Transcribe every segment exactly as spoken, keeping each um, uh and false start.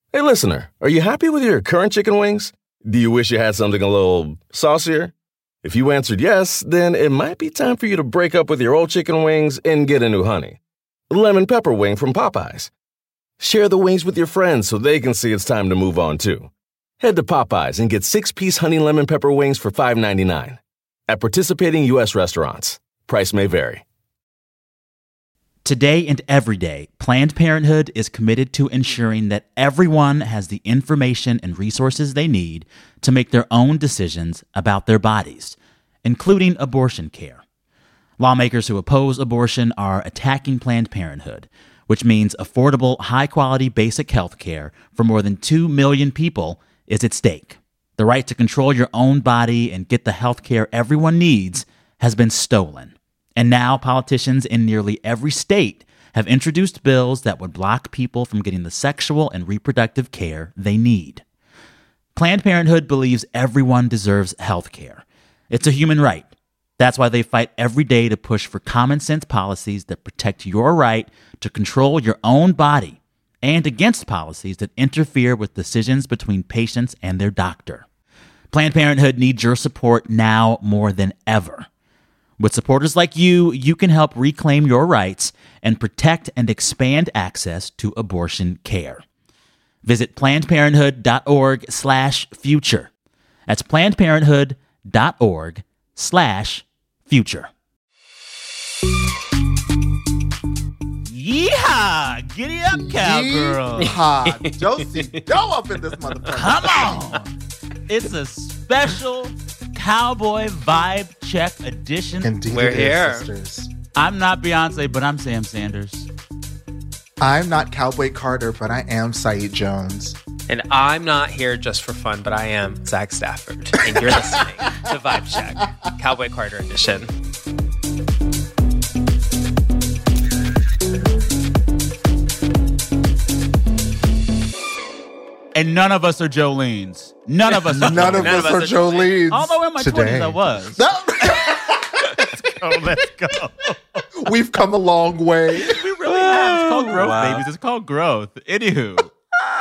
Hey, listener, are you happy with your current chicken wings? Do you wish you had something a little saucier? If you answered yes, then it might be time for you to break up with your old chicken wings and get a new honey. Lemon pepper wing from Popeyes. Share the wings with your friends so they can see it's time to move on, too. Head to Popeyes and get six-piece honey lemon pepper wings for five ninety-nine. At participating U S restaurants. Price may vary. Today and every day, Planned Parenthood is committed to ensuring that everyone has the information and resources they need to make their own decisions about their bodies, including abortion care. Lawmakers who oppose abortion are attacking Planned Parenthood, which means affordable, high-quality basic health care for more than two million people is at stake. The right to control your own body and get the health care everyone needs has been stolen. And now politicians in nearly every state have introduced bills that would block people from getting the sexual and reproductive care they need. Planned Parenthood believes everyone deserves health care. It's a human right. That's why they fight every day to push for common sense policies that protect your right to control your own body and against policies that interfere with decisions between patients and their doctor. Planned Parenthood needs your support now more than ever. With supporters like you, you can help reclaim your rights and protect and expand access to abortion care. Visit PlannedParenthood.org slash future. That's PlannedParenthood.org slash future. Yeehaw! Giddy up, cowgirl. Yeehaw. Josie, go up in this motherfucker. Come on. It's a special Cowboy Vibe Check edition. Indeed, we're it here. is, sisters. I'm not Beyonce, but I'm Sam Sanders. I'm not Cowboy Carter, but I am Saeed Jones. And I'm not here just for fun, but I am Zach Stafford. And you're listening to Vibe Check, Cowboy Carter edition. And none of us are Jolene's. None of us are None of None us of are us are Jolene's. Although in my today. twenties I was. No. Let's go, let's go. We've come a long way. We really have. It's called growth, Wow. babies. It's called growth. Anywho.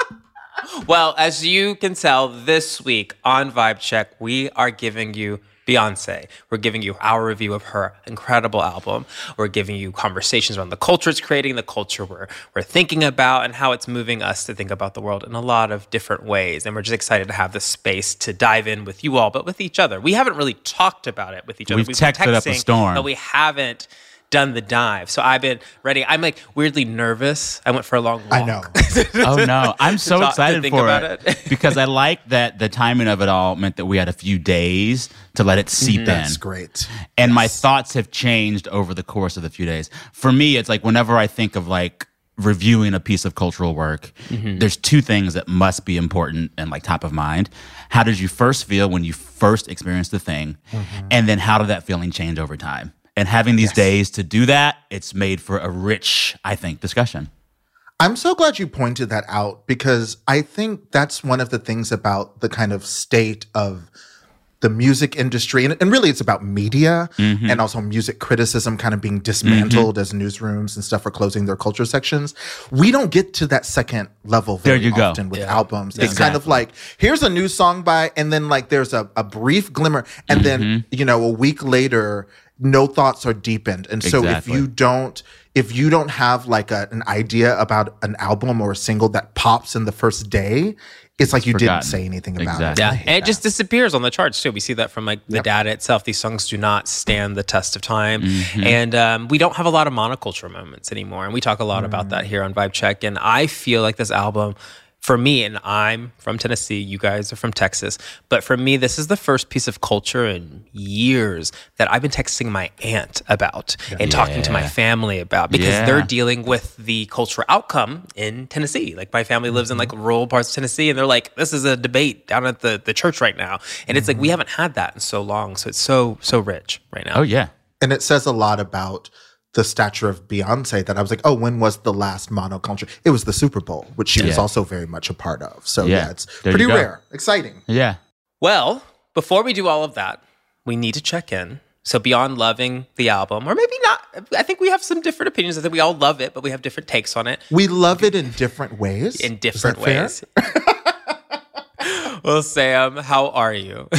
Well, as you can tell, this week on Vibe Check, we are giving you Beyonce. We're giving you our review of her incredible album. We're giving you conversations around the culture it's creating, the culture we're, we're thinking about, and how it's moving us to think about the world in a lot of different ways. And we're just excited to have the space to dive in with you all, but with each other. We haven't really talked about it with each other. We've texted up a storm. But we haven't done the dive. So I've been ready. I'm like weirdly nervous. I went for a long walk. I know. Oh, no. I'm so To talk- to excited think for about it, it. because I like that the timing of it all meant that we had a few days to let it seep in. That's great. And Yes. my thoughts have changed over the course of the few days. For me, it's like whenever I think of like reviewing a piece of cultural work, Mm-hmm. there's two things that must be important and like top of mind. How did you first feel when you first experienced the thing? Mm-hmm. And then how did that feeling change over time? And having these Yes. days to do that, it's made for a rich, I think, discussion. I'm so glad you pointed that out, because I think that's one of the things about the kind of state of the music industry. And, and really, it's about media Mm-hmm. and also music criticism kind of being dismantled as newsrooms and stuff are closing their culture sections. We don't get to that second level very There you go. often with Yeah. albums. It's kind of like, here's a new song by, and then like there's a, a brief glimmer. And then, Mm-hmm. you know, a week later, no thoughts are deepened. And so Exactly. if you don't, if you don't have like a, an idea about an album or a single that pops in the first day, it's like you forgotten. didn't say anything about Exactly. it. Yeah, I and hate it just that. disappears on the charts too. We see that from like the Yep. data itself. These songs do not stand the test of time, Mm-hmm. and um, we don't have a lot of monoculture moments anymore. And we talk a lot Mm. about that here on Vibe Check. And I feel like this album, for me, and I'm from Tennessee, you guys are from Texas, but for me, this is the first piece of culture in years that I've been texting my aunt about and talking to my Yeah. family about, because Yeah. they're dealing with the cultural outcome in Tennessee. Like my family lives in like rural parts of Tennessee, and they're like, this is a debate down at the, the church right now. And it's like, we haven't had that in so long. So it's so, so rich right now. Oh, yeah. And it says a lot about the stature of Beyonce that I was like, oh, when was the last monoculture? It was the Super Bowl, which she was Yeah. also very much a part of. So Yeah. yeah, it's There pretty you go. rare. Exciting. Yeah. Well, before we do all of that, we need to check in. So beyond loving the album, or maybe not, I think we have some different opinions. I think we all love it, but we have different takes on it. We love it in different ways. In different ways. Well, Sam, how are you?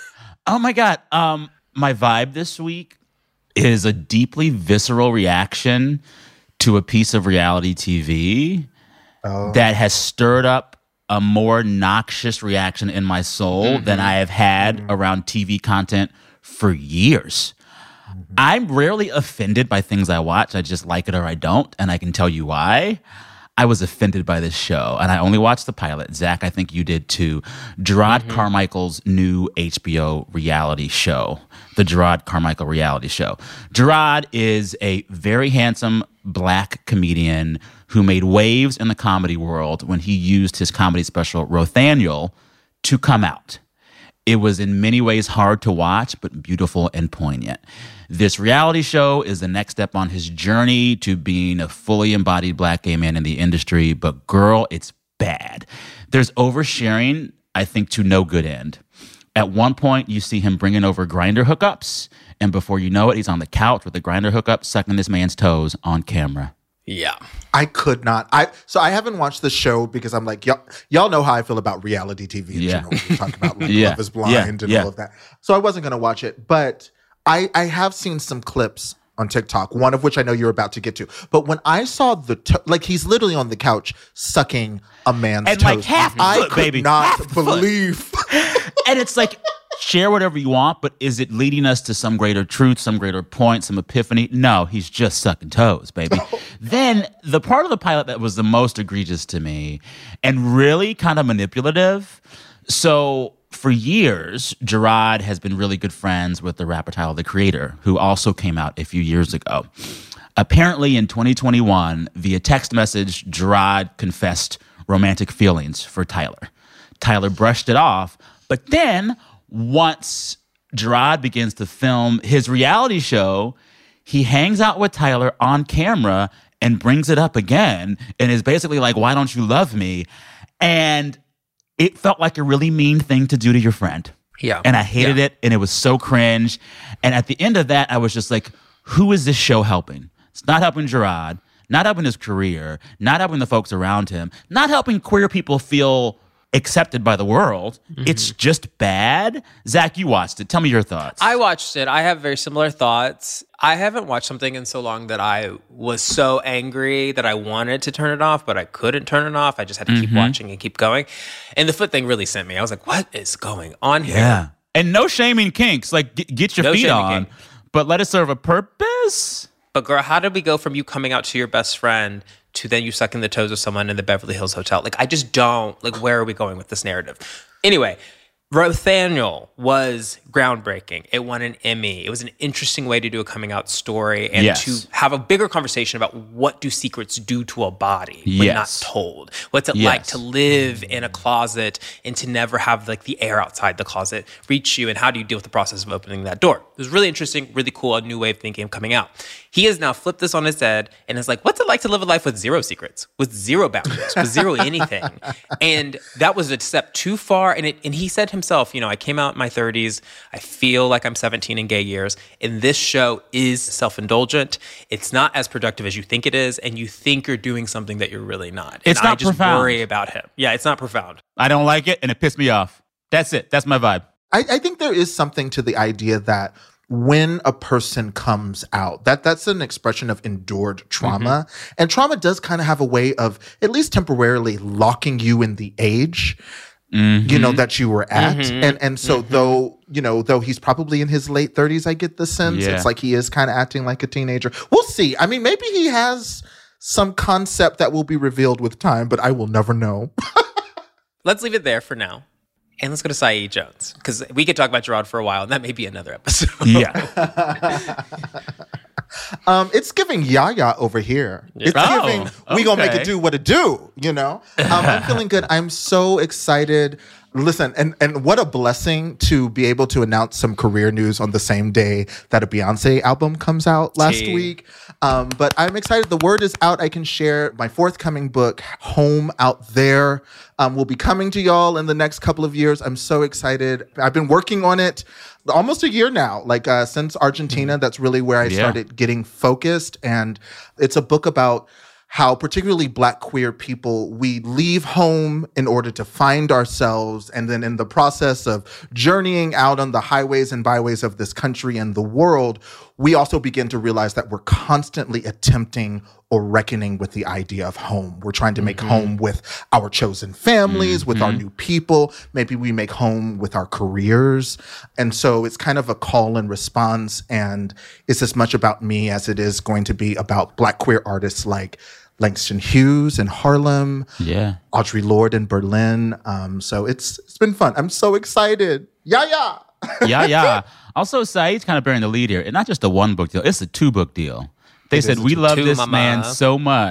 Oh my God. Um, my vibe this week is a deeply visceral reaction to a piece of reality T V oh. that has stirred up a more noxious reaction in my soul mm-hmm. than I have had mm-hmm. around T V content for years. Mm-hmm. I'm rarely offended by things I watch. I just like it or I don't, and I can tell you why. I was offended by this show, and I only watched the pilot. Zach, I think you did too. Gerard mm-hmm. Carmichael's new H B O reality show, the Gerard Carmichael reality show. Gerard is a very handsome black comedian who made waves in the comedy world when he used his comedy special, Rothaniel, to come out. It was in many ways hard to watch, but beautiful and poignant. This reality show is the next step on his journey to being a fully embodied black gay man in the industry. But girl, it's bad. There's oversharing, I think, to no good end. At one point, you see him bringing over Grindr hookups. And before you know it, he's on the couch with the Grindr hookup, sucking this man's toes on camera. Yeah. I could not. I So I haven't watched the show because I'm like, y'all, y'all know how I feel about reality T V in yeah. general. We talk about like, yeah. Love is Blind yeah. and yeah. all of that. So I wasn't going to watch it. But I, I have seen some clips on TikTok, one of which I know you're about to get to. But when I saw the, to- like he's literally on the couch sucking a man's and toes. like half the I foot, could baby. not Half the believe. And it's like, share whatever you want, but is it leading us to some greater truth, some greater point, some epiphany? No, he's just sucking toes, baby. Then the part of the pilot that was the most egregious to me and really kind of manipulative. So for years, Gerard has been really good friends with the rapper Tyler, the Creator, who also came out a few years ago. Apparently in twenty twenty-one, via text message, Gerard confessed romantic feelings for Tyler. Tyler brushed it off, but then once Gerard begins to film his reality show, he hangs out with Tyler on camera and brings it up again and is basically like, why don't you love me? And it felt like a really mean thing to do to your friend. Yeah. And I hated yeah. it, and it was so cringe. And at the end of that, I was just like, who is this show helping? It's not helping Gerard, not helping his career, not helping the folks around him, not helping queer people feel accepted by the world. Mm-hmm. It's just bad. Zach, you watched it. Tell me your thoughts. I watched it. I have very similar thoughts. I haven't watched something in so long that I was so angry that I wanted to turn it off, but I couldn't turn it off. I just had to mm-hmm. keep watching and keep going. And the foot thing really sent me. I was like, what is going on here? Yeah. And no shaming kinks. Like, g- get your no feet on, kink. But let it serve a purpose. But girl, how did we go from you coming out to your best friend to then you sucking the toes of someone in the Beverly Hills Hotel? Like, I just don't, like, where are we going with this narrative? Anyway, Rothaniel was groundbreaking. It won an Emmy. It was an interesting way to do a coming out story and yes. to have a bigger conversation about what do secrets do to a body when yes. not told. What's it yes. like to live in a closet and to never have like the air outside the closet reach you, and how do you deal with the process of opening that door? It was really interesting, really cool, a new way of thinking of coming out. He has now flipped this on his head and is like, what's it like to live a life with zero secrets, with zero boundaries, with zero anything? And that was a step too far. And it, and he said himself, you know, I came out in my thirties. I feel like I'm seventeen in gay years. And this show is self-indulgent. It's not as productive as you think it is. And you think you're doing something that you're really not. It's and not I just profound. worry about him. Yeah, it's not profound. I don't like it, and it pissed me off. That's it. That's my vibe. I, I think there is something to the idea that when a person comes out, that that's an expression of endured trauma. Mm-hmm. And trauma does kind of have a way of at least temporarily locking you in the age, mm-hmm. you know, that you were at. Mm-hmm. And and so mm-hmm. though, you know, though he's probably in his late thirties, I get the sense. Yeah. It's like he is kind of acting like a teenager. We'll see. I mean, maybe he has some concept that will be revealed with time, but I will never know. Let's leave it there for now. And let's go to Saeed Jones, because we could talk about Gerard for a while, and that may be another episode. Yeah. um, it's giving Yaya over here. Yeah. It's oh, giving, okay. we gonna make it do what it do, you know? Um, I'm feeling good. I'm so excited. Listen, and, and what a blessing to be able to announce some career news on the same day that a Beyonce album comes out last Gee. week. Um, but I'm excited. The word is out. I can share my forthcoming book, Home Out There, um, will be coming to y'all in the next couple of years. I'm so excited. I've been working on it almost a year now, like uh, since Argentina. That's really where I Yeah. started getting focused. And it's a book about how particularly Black queer people, we leave home in order to find ourselves. And then in the process of journeying out on the highways and byways of this country and the world, we also begin to realize that we're constantly attempting or reckoning with the idea of home. We're trying to make Mm-hmm. home with our chosen families, with our new people. Maybe we make home with our careers. And so it's kind of a call and response. And it's as much about me as it is going to be about Black queer artists like Langston Hughes in Harlem, Yeah. Audre Lorde in Berlin. Um, so it's it's been fun. I'm so excited. Yeah, yeah. Yeah, yeah. Also, Saeed's kind of bearing the lead here. And not just a one book deal, it's a two book deal. They said, we love two, this mama." man so much.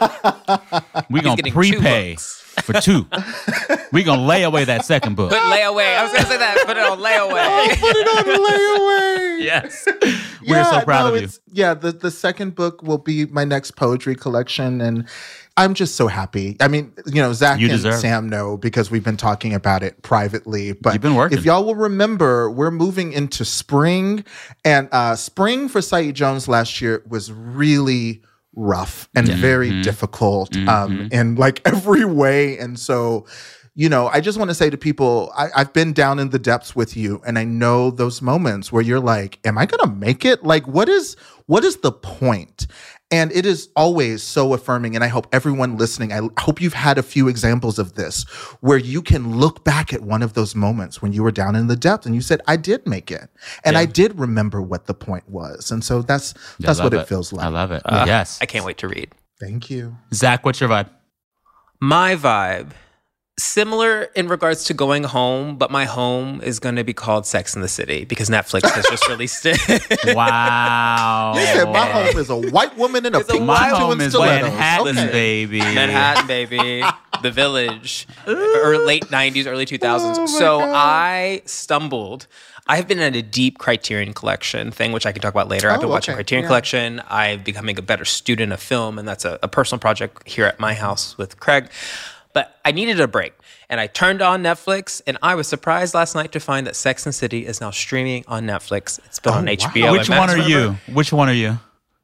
We're going to getting two prepay books. for two. We're going to lay away that second book. Put layaway. I was going to say that. Put it on layaway. Put it on layaway. Yes. We're so proud no, of you. it's- Yeah, the, the second book will be my next poetry collection. And I'm just so happy. I mean, you know, Zach You and deserve it. Sam know because we've been talking about it privately. But You've been working. if y'all will remember, we're moving into spring. And uh, spring for Saeed Jones last year was really rough and very Mm-hmm. difficult um, in like every way. And so, you know, I just want to say to people, I, I've been down in the depths with you, and I know those moments where you're like, am I going to make it? Like, what is what is the point? And it is always so affirming. And I hope everyone listening, I hope you've had a few examples of this where you can look back at one of those moments when you were down in the depths and you said, I did make it. And Yeah. I did remember what the point was. And so that's I that's love what it. feels like. I love it. Uh, yes. I can't wait to read. Thank you. Zach, what's your vibe? My vibe, similar in regards to going home, but my home is going to be called Sex and the City because Netflix has just released it. Wow. They said my home is a white woman in a It's a pink My white tutu home and is stilettos. Manhattan, Okay. baby. Manhattan, baby. The Village. Or late nineties, early two thousands. Oh my so God. I stumbled. I have been in a deep Criterion Collection thing, which I can talk about later. I've Oh, been watching okay. Criterion Yeah. Collection. I'm becoming a better student of film, and that's a, a personal project here at my house with Craig. But I needed a break. And I turned on Netflix, and I was surprised last night to find that Sex and the City is now streaming on Netflix. It's been on H B O. Which and one Max, are you? remember? Which one are you?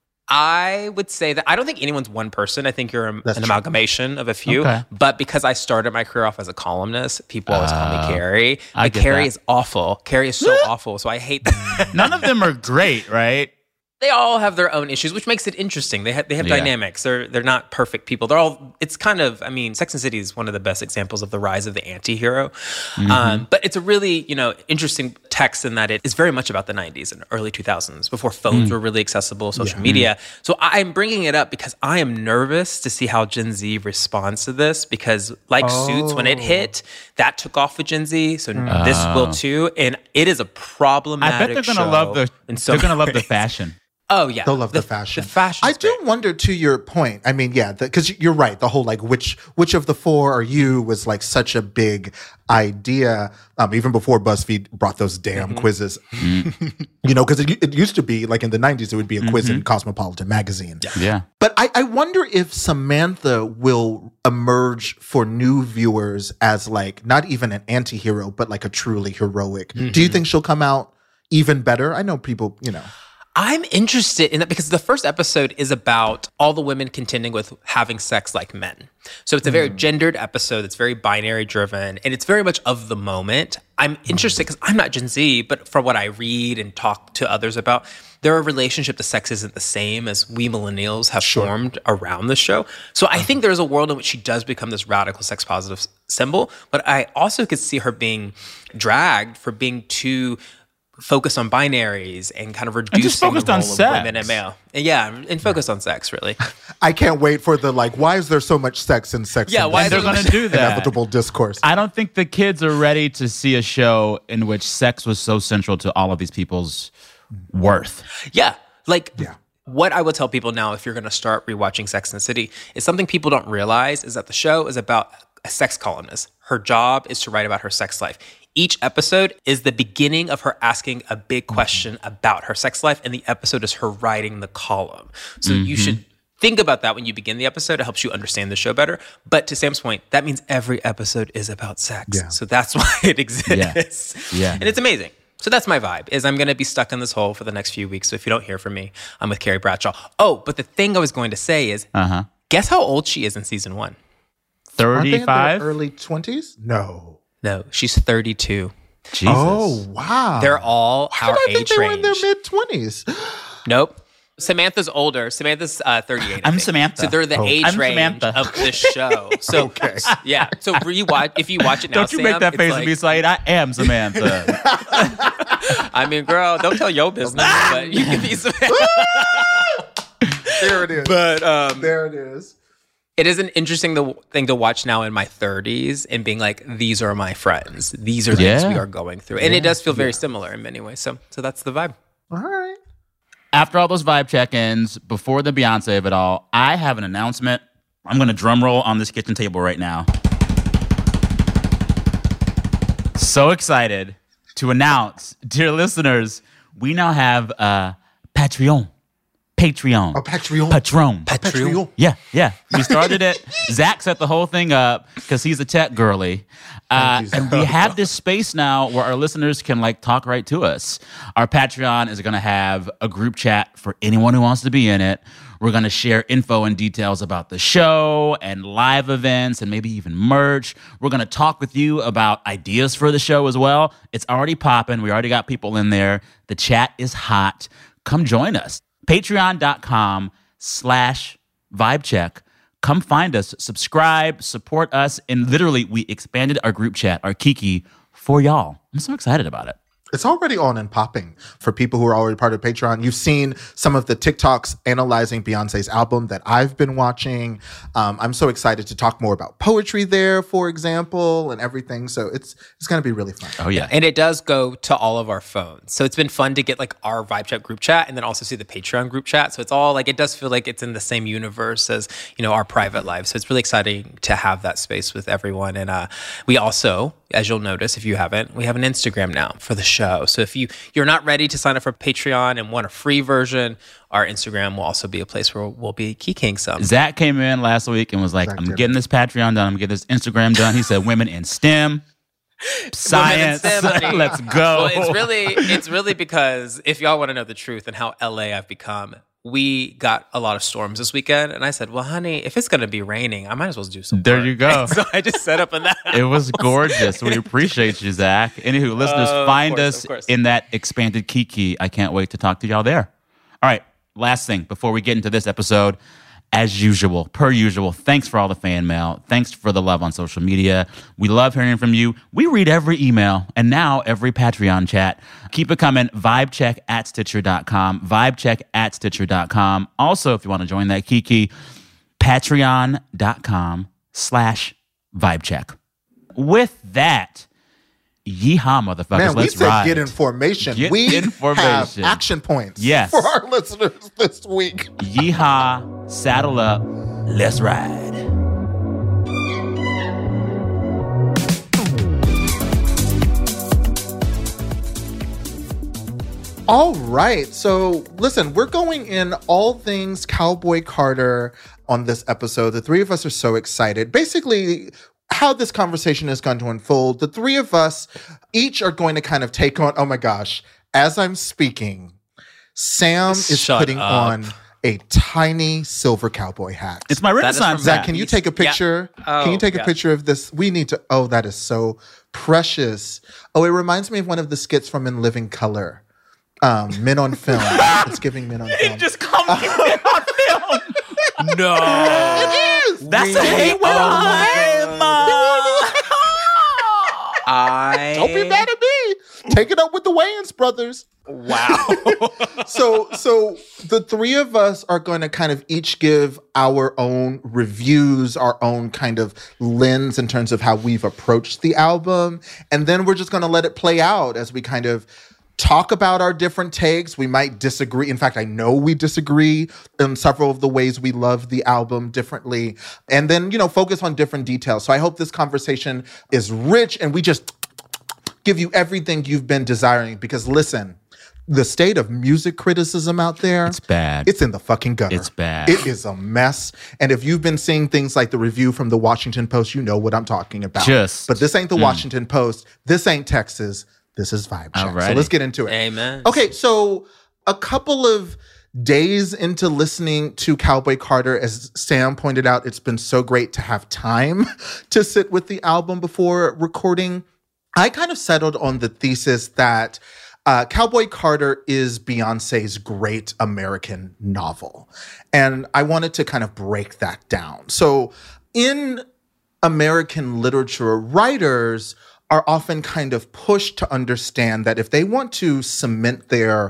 I would say that I don't think anyone's one person. I think you're a, That's an true. amalgamation of a few. Okay. But because I started my career off as a columnist, people always call me Carrie. I But get Carrie that. is awful. Carrie is so awful. So I hate that. None of them are great, right? They all have their own issues, which makes it interesting. They have they have Yeah. dynamics. They're they're not perfect people. They're all. It's kind of. I mean, Sex and the City is one of the best examples of the rise of the anti-hero. Mm-hmm. Um, but it's a really you know interesting text in that it is very much about the nineties and early two thousands before phones Mm. were really accessible, social media. So I'm bringing it up because I am nervous to see how Gen Z responds to this because like Suits when it hit, that took off with Gen Z. So this will too, and it is a I problematic. bet they're gonna show love the. in so They're gonna many love the ways. fashion. Oh yeah, They'll love the, fashion. The fashion. I do wonder, to your point. I mean, yeah, because you're right. The whole like which which of the four are you was like such a big idea, um, even before BuzzFeed brought those damn Mm-hmm. quizzes. You know, because it, it used to be like in the nineties, it would be a quiz in Cosmopolitan magazine. Yeah. But I, I wonder if Samantha will emerge for new viewers as like not even an anti-hero, but like a truly heroic. Do you think she'll come out even better? I know people, you know. I'm interested in that because the first episode is about all the women contending with having sex like men. So it's a very gendered episode. It's very binary driven and it's very much of the moment. I'm interested because I'm not Gen Z, but from what I read and talk to others about, their relationship to sex isn't the same as we millennials have formed around the show. So I think there's a world in which she does become this radical sex positive s- symbol, but I also could see her being dragged for being too focused on binaries and kind of reducing focused the on role of sex. women and male. And yeah, and focused on sex, really. I can't wait for the like, why is there so much sex in sex? Yeah, and why the is there They're so gonna much- do that. inevitable discourse? I don't think the kids are ready to see a show in which sex was so central to all of these people's worth. Yeah, like Yeah. what I will tell people now, if you're going to start rewatching Sex and the City, is something people don't realize is that the show is about a sex columnist. Her job is to write about her sex life. Each episode is the beginning of her asking a big question about her sex life, and the episode is her writing the column. So mm-hmm. you should think about that when you begin the episode. It helps you understand the show better. But to Sam's point, that means every episode is about sex. Yeah. So that's why it exists. Yeah. yeah. And it's amazing. So that's my vibe, is I'm going to be stuck in this hole for the next few weeks. So if you don't hear from me, I'm with Carrie Bradshaw. Oh, but the thing I was going to say is, uh-huh. guess how old she is in season one? thirty-five? Early twenties? No. No, she's thirty-two. Jesus. Oh, wow. They're all How our did I think age they range. were in their mid-twenties? Nope. Samantha's older. Samantha's uh, thirty-eight. I I'm think. Samantha. So they're the Oh. age I'm range Samantha. of this show. So Okay. yeah. So rewatch if you watch it now. Don't you Sam, make that it's face like, at me, Saeed. I am Samantha. I mean, girl, don't tell your business, but you can be Samantha. There it is. But um, there it is. it is an interesting the, thing to watch now in my thirties and being like, these are my friends. These are things Yeah. we are going through, and it does feel very similar in many ways. So, so that's the vibe. All right. After all those vibe check-ins, before the Beyonce of it all, I have an announcement. I'm going to drum roll on this kitchen table right now. So excited to announce, dear listeners, we now have uh, Patreon. Patreon. Oh, Patreon. Patron. Patreon. Yeah, yeah. We started it. Zach set the whole thing up because he's a tech girly. Uh, you, and we have this space now where our listeners can like talk right to us. Our Patreon is going to have a group chat for anyone who wants to be in it. We're going to share info and details about the show and live events and maybe even merch. We're going to talk with you about ideas for the show as well. It's already popping. We already got people in there. The chat is hot. Come join us. Patreon.com slash vibe check. Come find us, subscribe, support us. And literally, we expanded our group chat, our Kiki, for y'all. I'm so excited about it. It's already on and popping for people who are already part of Patreon. You've seen some of the TikToks analyzing Beyonce's album that I've been watching. Um, I'm so excited to talk more about poetry there, for example, and everything. So it's it's going to be really fun. Oh, yeah. And it does go to all of our phones. So it's been fun to get like our Vibe Check group chat and then also see the Patreon group chat. So it's all like, it does feel like it's in the same universe as, you know, our private lives. So it's really exciting to have that space with everyone. And uh, we also, as you'll notice if you haven't, we have an Instagram now for the show. So if you, you're not ready to sign up for Patreon and want a free version, our Instagram will also be a place where we'll be keyking some. Zach came in last week and was like, Zach I'm did. getting this Patreon done. I'm getting this Instagram done. He said women in STEM. Science. Women in STEM, honey. Let's go. Well, it's really, it's really because if y'all want to know the truth and how L A I've become, we got a lot of storms this weekend. And I said, well, honey, if it's going to be raining, I might as well do some There work. you go. And so I just set up in that. It was gorgeous. We appreciate you, Zach. Anywho, listeners, Uh, of find course, us of course. in that expanded Kiki. I can't wait to talk to y'all there. All right, last thing before we get into this episode. As usual, per usual, thanks for all the fan mail. Thanks for the love on social media. We love hearing from you. We read every email and now every Patreon chat. Keep it coming. Vibecheck at Stitcher dot com. Vibecheck at Stitcher dot com. Also, if you want to join that Kiki, Patreon.com slash Vibecheck. With that, yeehaw, motherfuckers. Man, we Let's said ride. get information. Get we information. have action points Yes. for our listeners this week. Yeehaw, saddle up, let's ride. All right. So, listen, we're going in all things Cowboy Carter on this episode. The three of us are so excited. Basically, how this conversation is going to unfold, the three of us each are going to kind of take on, oh my gosh, as I'm speaking, Sam is Shut putting up. on a tiny silver cowboy hat. It's my is Renaissance from Zach, hat. can you take a picture? Yeah. Can you Oh, take a yeah. picture of this? We need to. Oh, that is so precious. Oh, it reminds me of one of the skits from In Living Color. Um, Men on Film. It's giving Men on Film. Just come on film. No. It is. That's a hate crime. I Don't be mad at me. Take it up with the Wayans brothers. Wow. So, so the three of us are going to kind of each give our own reviews, our own kind of lens in terms of how we've approached the album, and then we're just going to let it play out as we kind of talk about our different takes. We might disagree. In fact, I know we disagree in several of the ways we love the album differently. And then, you know, focus on different details. So I hope this conversation is rich and we just give you everything you've been desiring. Because listen, the state of music criticism out there, it's bad. It's in the fucking gutter. It's bad. It is a mess. And if you've been seeing things like the review from the Washington Post, you know what I'm talking about. Just, but this ain't the mm. Washington Post. This ain't Texas. This is Vibe Check. Alrighty. So let's get into it. Amen. Okay, so a couple of days into listening to Cowboy Carter, as Sam pointed out, it's been so great to have time to sit with the album before recording. I kind of settled on the thesis that uh, Cowboy Carter is Beyonce's great American novel. And I wanted to kind of break that down. So in American literature, writers are often kind of pushed to understand that if they want to cement their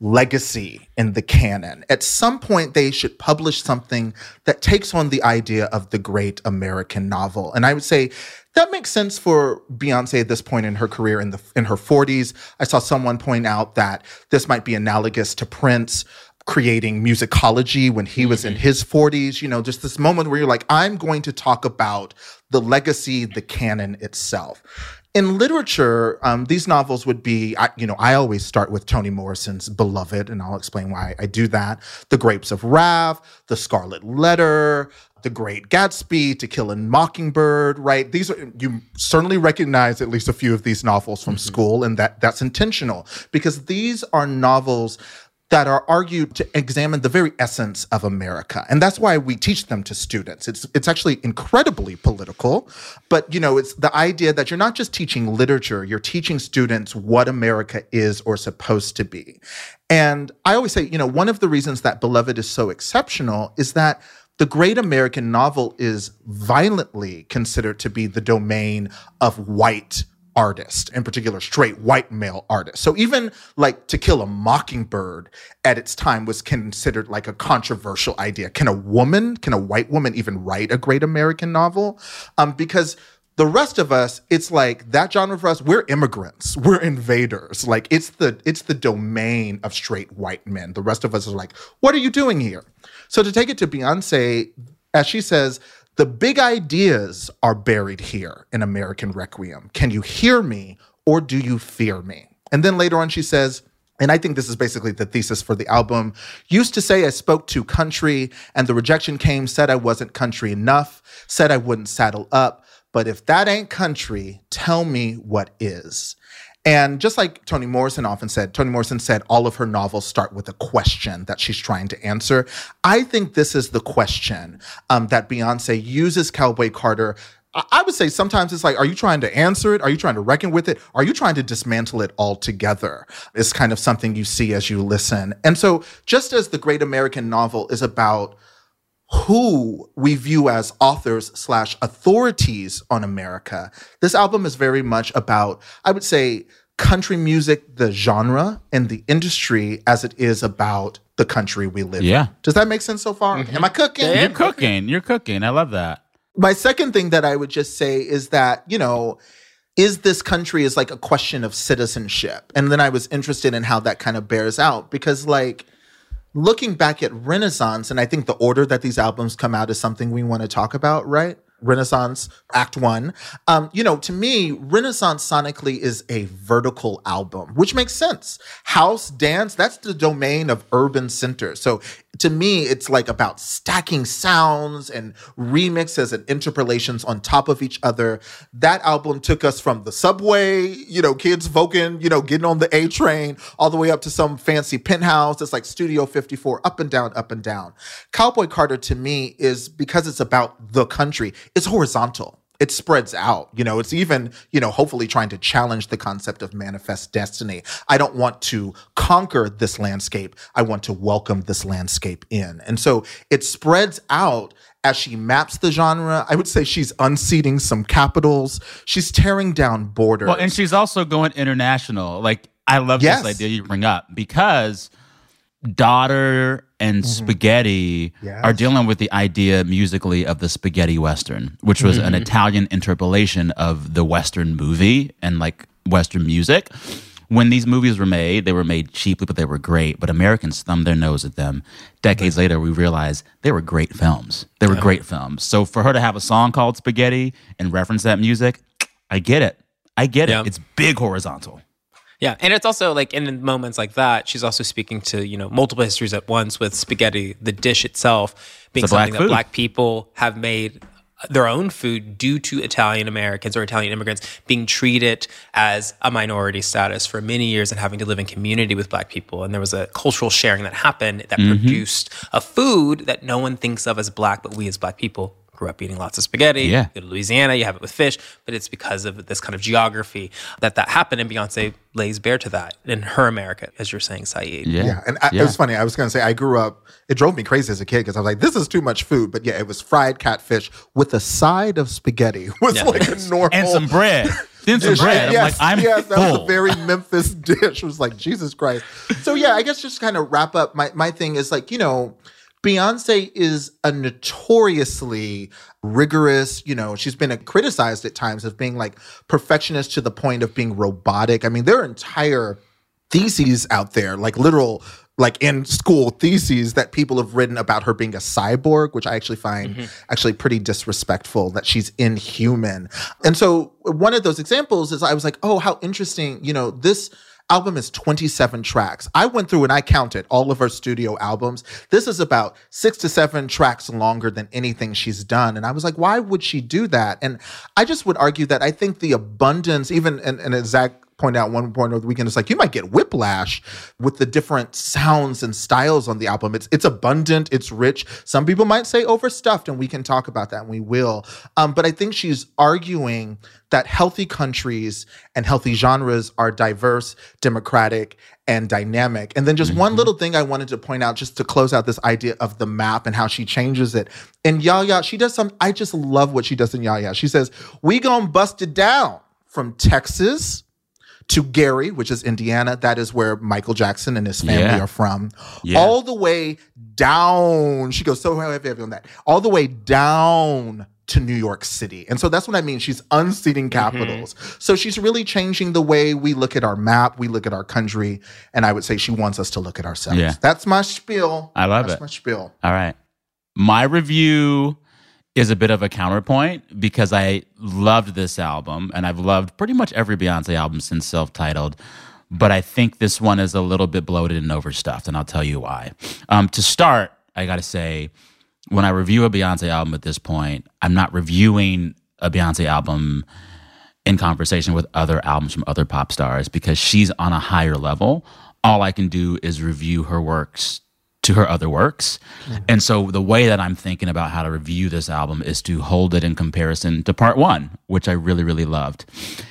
legacy in the canon, at some point they should publish something that takes on the idea of the great American novel. And I would say that makes sense for Beyonce at this point in her career in the in her forties. I saw someone point out that this might be analogous to Prince creating musicology when he was in his forties, you know, just this moment where you're like, I'm going to talk about the legacy, the canon itself. In literature, um, these novels would be, I, you know, I always start with Toni Morrison's Beloved, and I'll explain why I do that. The Grapes of Wrath, The Scarlet Letter, The Great Gatsby, To Kill a Mockingbird, right? These are, you certainly recognize at least a few of these novels from mm-hmm. school, and that that's intentional because these are novels that are argued to examine the very essence of America. And that's why we teach them to students. It's it's actually incredibly political, but you know, it's the idea that you're not just teaching literature, you're teaching students what America is or supposed to be. And I always say, you know, one of the reasons that Beloved is so exceptional is that the great American novel is violently considered to be the domain of white artist, in particular straight white male artists. So even like To Kill a Mockingbird at its time was considered like a controversial idea. Can a woman, can a white woman even write a great American novel? Um, because the rest of us, it's like that genre for us, we're immigrants, we're invaders. Like it's the it's the domain of straight white men. The rest of us are like, what are you doing here? So to take it to Beyonce, as she says, the big ideas are buried here in American Requiem. Can you hear me or do you fear me? And then later on she says, and I think this is basically the thesis for the album, used to say I spoke too country and the rejection came, said I wasn't country enough, said I wouldn't saddle up. But if that ain't country, tell me what is. And just like Toni Morrison often said, Toni Morrison said all of her novels start with a question that she's trying to answer. I think this is the question um, that Beyonce uses Cowboy Carter. I would say sometimes it's like, are you trying to answer it? Are you trying to reckon with it? Are you trying to dismantle it altogether? It's kind of something you see as you listen. And so just as the great American novel is about who we view as authors slash authorities on America, this album is very much about, I would say, country music, the genre, and the industry as it is about the country we live yeah. in. Does that make sense so far? Mm-hmm. Am I cooking? You're cooking. You're cooking. I love that. My second thing that I would just say is that, you know, is this country is like a question of citizenship. And then I was interested in how that kind of bears out because, like, looking back at Renaissance, and I think the order that these albums come out is something we want to talk about, right? Renaissance, Act One. Um, you know, to me, Renaissance sonically is a vertical album, which makes sense. House, dance, that's the domain of urban centers. So to me, it's like about stacking sounds and remixes and interpolations on top of each other. That album took us from the subway, you know, kids voguing, you know, getting on the A train, all the way up to some fancy penthouse. It's like Studio fifty-four, up and down, up and down. Cowboy Carter, to me, is because it's about the country, it's horizontal. It spreads out. You know, it's even, you know, hopefully trying to challenge the concept of manifest destiny. I don't want to conquer this landscape. I want to welcome this landscape in. And so it spreads out as she maps the genre. I would say she's unseating some capitals. She's tearing down borders. Well, and she's also going international. Like, I love yes. this idea you bring up because Daughter and mm-hmm. Spaghetti yes. are dealing with the idea musically of the spaghetti Western, which was mm-hmm. an Italian interpolation of the Western movie and like Western music. when these movies were made, they were made cheaply, but they were great. But Americans thumbed their nose at them. Decades mm-hmm. later, we realized they were great films. They were yeah. great films. So for her to have a song called Spaghetti and reference that music, I get it. I get yeah. it. It's big horizontal. Yeah, and it's also like in moments like that, she's also speaking to, you know, multiple histories at once with spaghetti, the dish itself being something that black people have made their own food due to Italian Americans or Italian immigrants being treated as a minority status for many years and having to live in community with black people. And there was a cultural sharing that happened that mm-hmm. produced a food that no one thinks of as black, but we as black people grew up eating lots of spaghetti. Yeah. You go to Louisiana, you have it with fish, but it's because of this kind of geography that that happened, and Beyonce lays bare to that in her America, as you're saying, Saeed. Yeah, yeah. and I, yeah. it was funny. I was going to say, I grew up, it drove me crazy as a kid because I was like, this is too much food. But yeah, it was fried catfish with a side of spaghetti. was yeah. like a normal. And some bread. Then some bread. Yes, I'm like, I'm yes, that full. was a very Memphis dish. It was like, Jesus Christ. So yeah, I guess just kind of wrap up, my, my thing is like, you know, Beyonce is a notoriously rigorous, you know, she's been criticized at times of being like perfectionist to the point of being robotic. I mean, there are entire theses out there, like literal, like in school theses that people have written about her being a cyborg, which I actually find mm-hmm. actually pretty disrespectful, that she's inhuman. And so one of those examples is I was like, oh, how interesting, you know, this album is twenty-seven tracks. I went through and I counted all of her studio albums. This is about six to seven tracks longer than anything she's done. And I was like, why would she do that? And I just would argue that I think the abundance, even, and, and as Zach pointed out one point over the weekend, it's like you might get whiplash with the different sounds and styles on the album. It's it's abundant, it's rich. Some people might say overstuffed, and we can talk about that, and we will. Um, but I think she's arguing that healthy countries and healthy genres are diverse, democratic, and dynamic. And then just mm-hmm. one little thing I wanted to point out just to close out this idea of the map and how she changes it. In Ya Ya, she does some, I just love what she does in Ya Ya. She says, we gonna bust it down from Texas to Gary, which is Indiana. That is where Michael Jackson and his family yeah. are from. Yeah. All the way down. She goes so heavy, heavy on that. All the way down to New York City. And so that's what I mean. She's unseating capitals. Mm-hmm. So she's really changing the way we look at our map, we look at our country, and I would say she wants us to look at ourselves. Yeah. That's my spiel. I love that's it. That's my spiel. All right. My review is a bit of a counterpoint because I loved this album, and I've loved pretty much every Beyonce album since Self-Titled, but I think this one is a little bit bloated and overstuffed, and I'll tell you why. Um, to start, I gotta say, when I review a Beyonce album at this point, I'm not reviewing a Beyonce album in conversation with other albums from other pop stars because she's on a higher level. All I can do is review her works to her other works. Mm-hmm. And so the way that I'm thinking about how to review this album is to hold it in comparison to part one, which I really, really loved.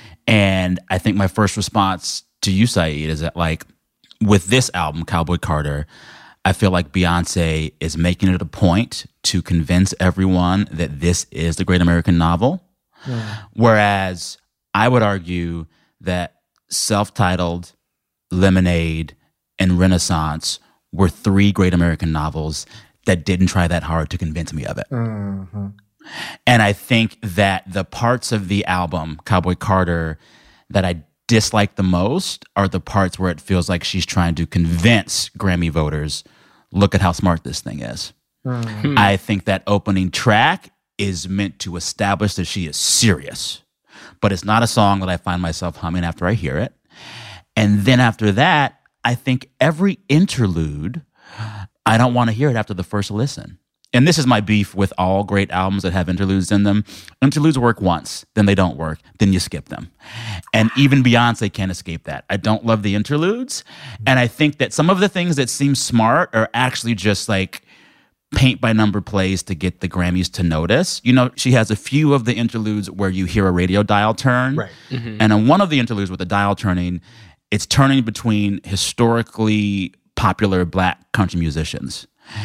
And I think my first response to you, Saeed, is that like with this album, Cowboy Carter, I feel like Beyonce is making it a point to convince everyone that this is the Great American Novel. Yeah. Whereas I would argue that Self-Titled, Lemonade, and Renaissance were three Great American Novels that didn't try that hard to convince me of it. Mm-hmm. And I think that the parts of the album, Cowboy Carter, that I dislike the most are the parts where it feels like she's trying to convince Grammy voters, look at how smart this thing is. Mm-hmm. I think that opening track is meant to establish that she is serious, but it's not a song that I find myself humming after I hear it. And then after that, I think every interlude, I don't want to hear it after the first listen. And this is my beef with all great albums that have interludes in them. Interludes work once, then they don't work, then you skip them. And even Beyonce can't escape that. I don't love the interludes. And I think that some of the things that seem smart are actually just like paint by number plays to get the Grammys to notice. You know, she has a few of the interludes where you hear a radio dial turn. Right. Mm-hmm. And on one of the interludes with the dial turning, it's turning between historically popular black country musicians.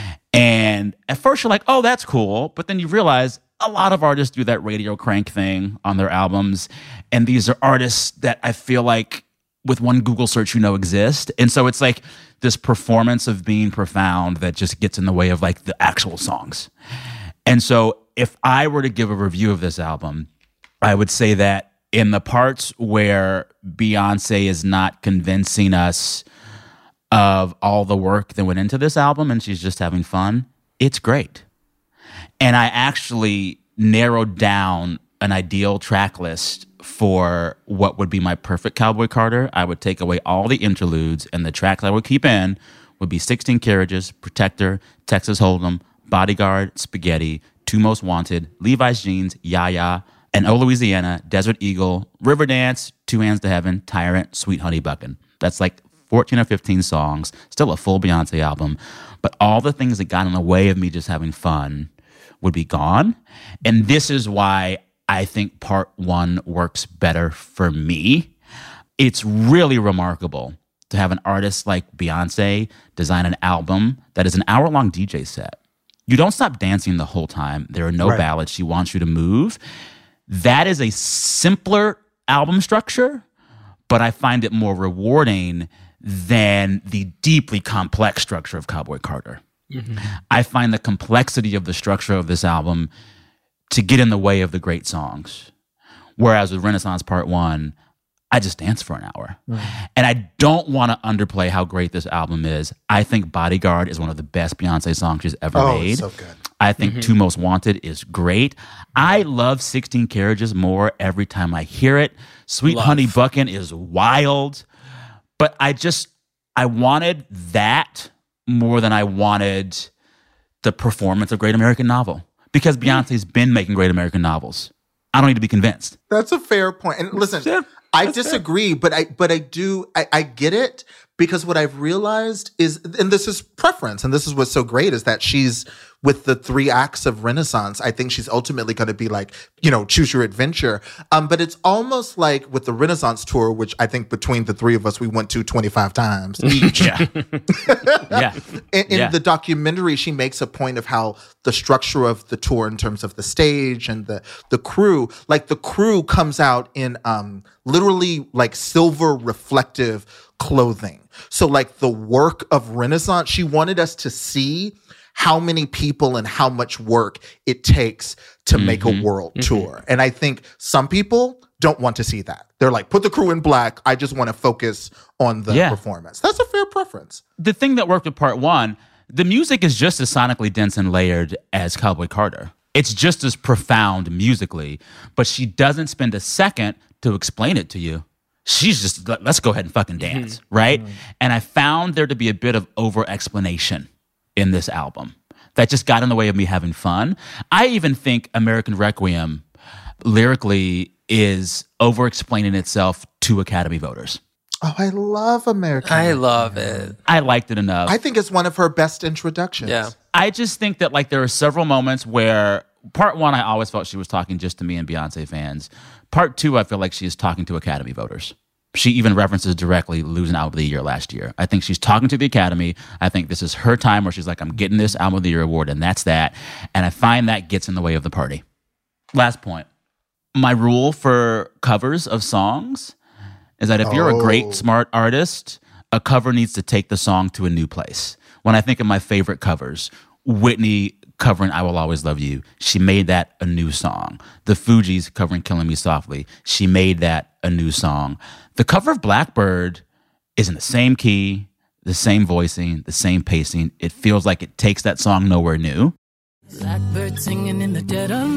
And at first you're like, oh, that's cool. But then you realize a lot of artists do that radio crank thing on their albums. And these are artists that I feel like with one Google search, you know, exist. And so it's like this performance of being profound that just gets in the way of like the actual songs. And so if I were to give a review of this album, I would say that in the parts where Beyonce is not convincing us of all the work that went into this album and she's just having fun, it's great. And I actually narrowed down an ideal track list for what would be my perfect Cowboy Carter. I would take away all the interludes, and the tracks I would keep in would be sixteen Carriages, Protector, Texas Hold'em, Bodyguard, Spaghetti, Two Most Wanted, Levi's Jeans, Yaya, and Oh Louisiana, Desert Eagle, Riverdance, Two Hands to Heaven, Tyrant, Sweet Honey Buckin'. That's like fourteen or fifteen songs, still a full Beyonce album. But all the things that got in the way of me just having fun would be gone. And this is why I think part one works better for me. It's really remarkable to have an artist like Beyonce design an album that is an hour-long D J set. You don't stop dancing the whole time. There are no Right. ballads. She wants you to move. That is a simpler album structure, but I find it more rewarding than the deeply complex structure of Cowboy Carter. Mm-hmm. I find the complexity of the structure of this album to get in the way of the great songs. Whereas with Renaissance Part One, I just dance for an hour. Mm. And I don't want to underplay how great this album is. I think Bodyguard is one of the best Beyonce songs she's ever Oh, made. so good. I think mm-hmm. Two Most Wanted is great. I love sixteen Carriages more every time I hear it. Sweet Love. Honey Buckin' is wild. But I just, I wanted that more than I wanted the performance of Great American Novel. Because Beyonce's been making Great American Novels. I don't need to be convinced. That's a fair point. And listen, Yeah, I that's disagree, but I but I do I, I get it, because what I've realized is, and this is preference, and this is what's so great, is that she's with the three acts of Renaissance. I think she's ultimately going to be like, you know, choose your adventure. Um, but it's almost like with the Renaissance tour, which I think between the three of us we went to twenty-five times each. Yeah. yeah. In, in Yeah. the documentary, she makes a point of how the structure of the tour in terms of the stage and the the crew, like the crew comes out in um literally like silver reflective clothing. So like the work of Renaissance, she wanted us to see how many people and how much work it takes to mm-hmm. make a world mm-hmm. tour. And I think some people don't want to see that. They're like, put the crew in black. I just want to focus on the yeah. performance. That's a fair preference. The thing that worked with part one, the music is just as sonically dense and layered as Cowboy Carter. It's just as profound musically, but she doesn't spend a second to explain it to you. She's just, let's go ahead and fucking dance, mm-hmm. right? Mm-hmm. And I found there to be a bit of over-explanation in this album that just got in the way of me having fun. I even think American Requiem lyrically is over-explaining itself to Academy voters. Oh, I love American I Requiem. love it. I liked it enough. I think it's one of her best introductions. Yeah. I just think that like there are several moments where part one, I always felt she was talking just to me and Beyonce fans. Part two, I feel like she is talking to Academy voters. She even references directly losing Album of the Year last year. I think she's talking to the Academy. I think this is her time where she's like, I'm getting this Album of the Year award, and that's that. And I find that gets in the way of the party. Last point. My rule for covers of songs is that if you're a Oh. great, smart artist, a cover needs to take the song to a new place. When I think of my favorite covers, Whitney covering I Will Always Love You, she made that a new song. The Fugees covering Killing Me Softly, she made that a new song. The cover of Blackbird is in the same key, the same voicing, the same pacing. It feels like it takes that song nowhere new. Blackbird singing in the dead of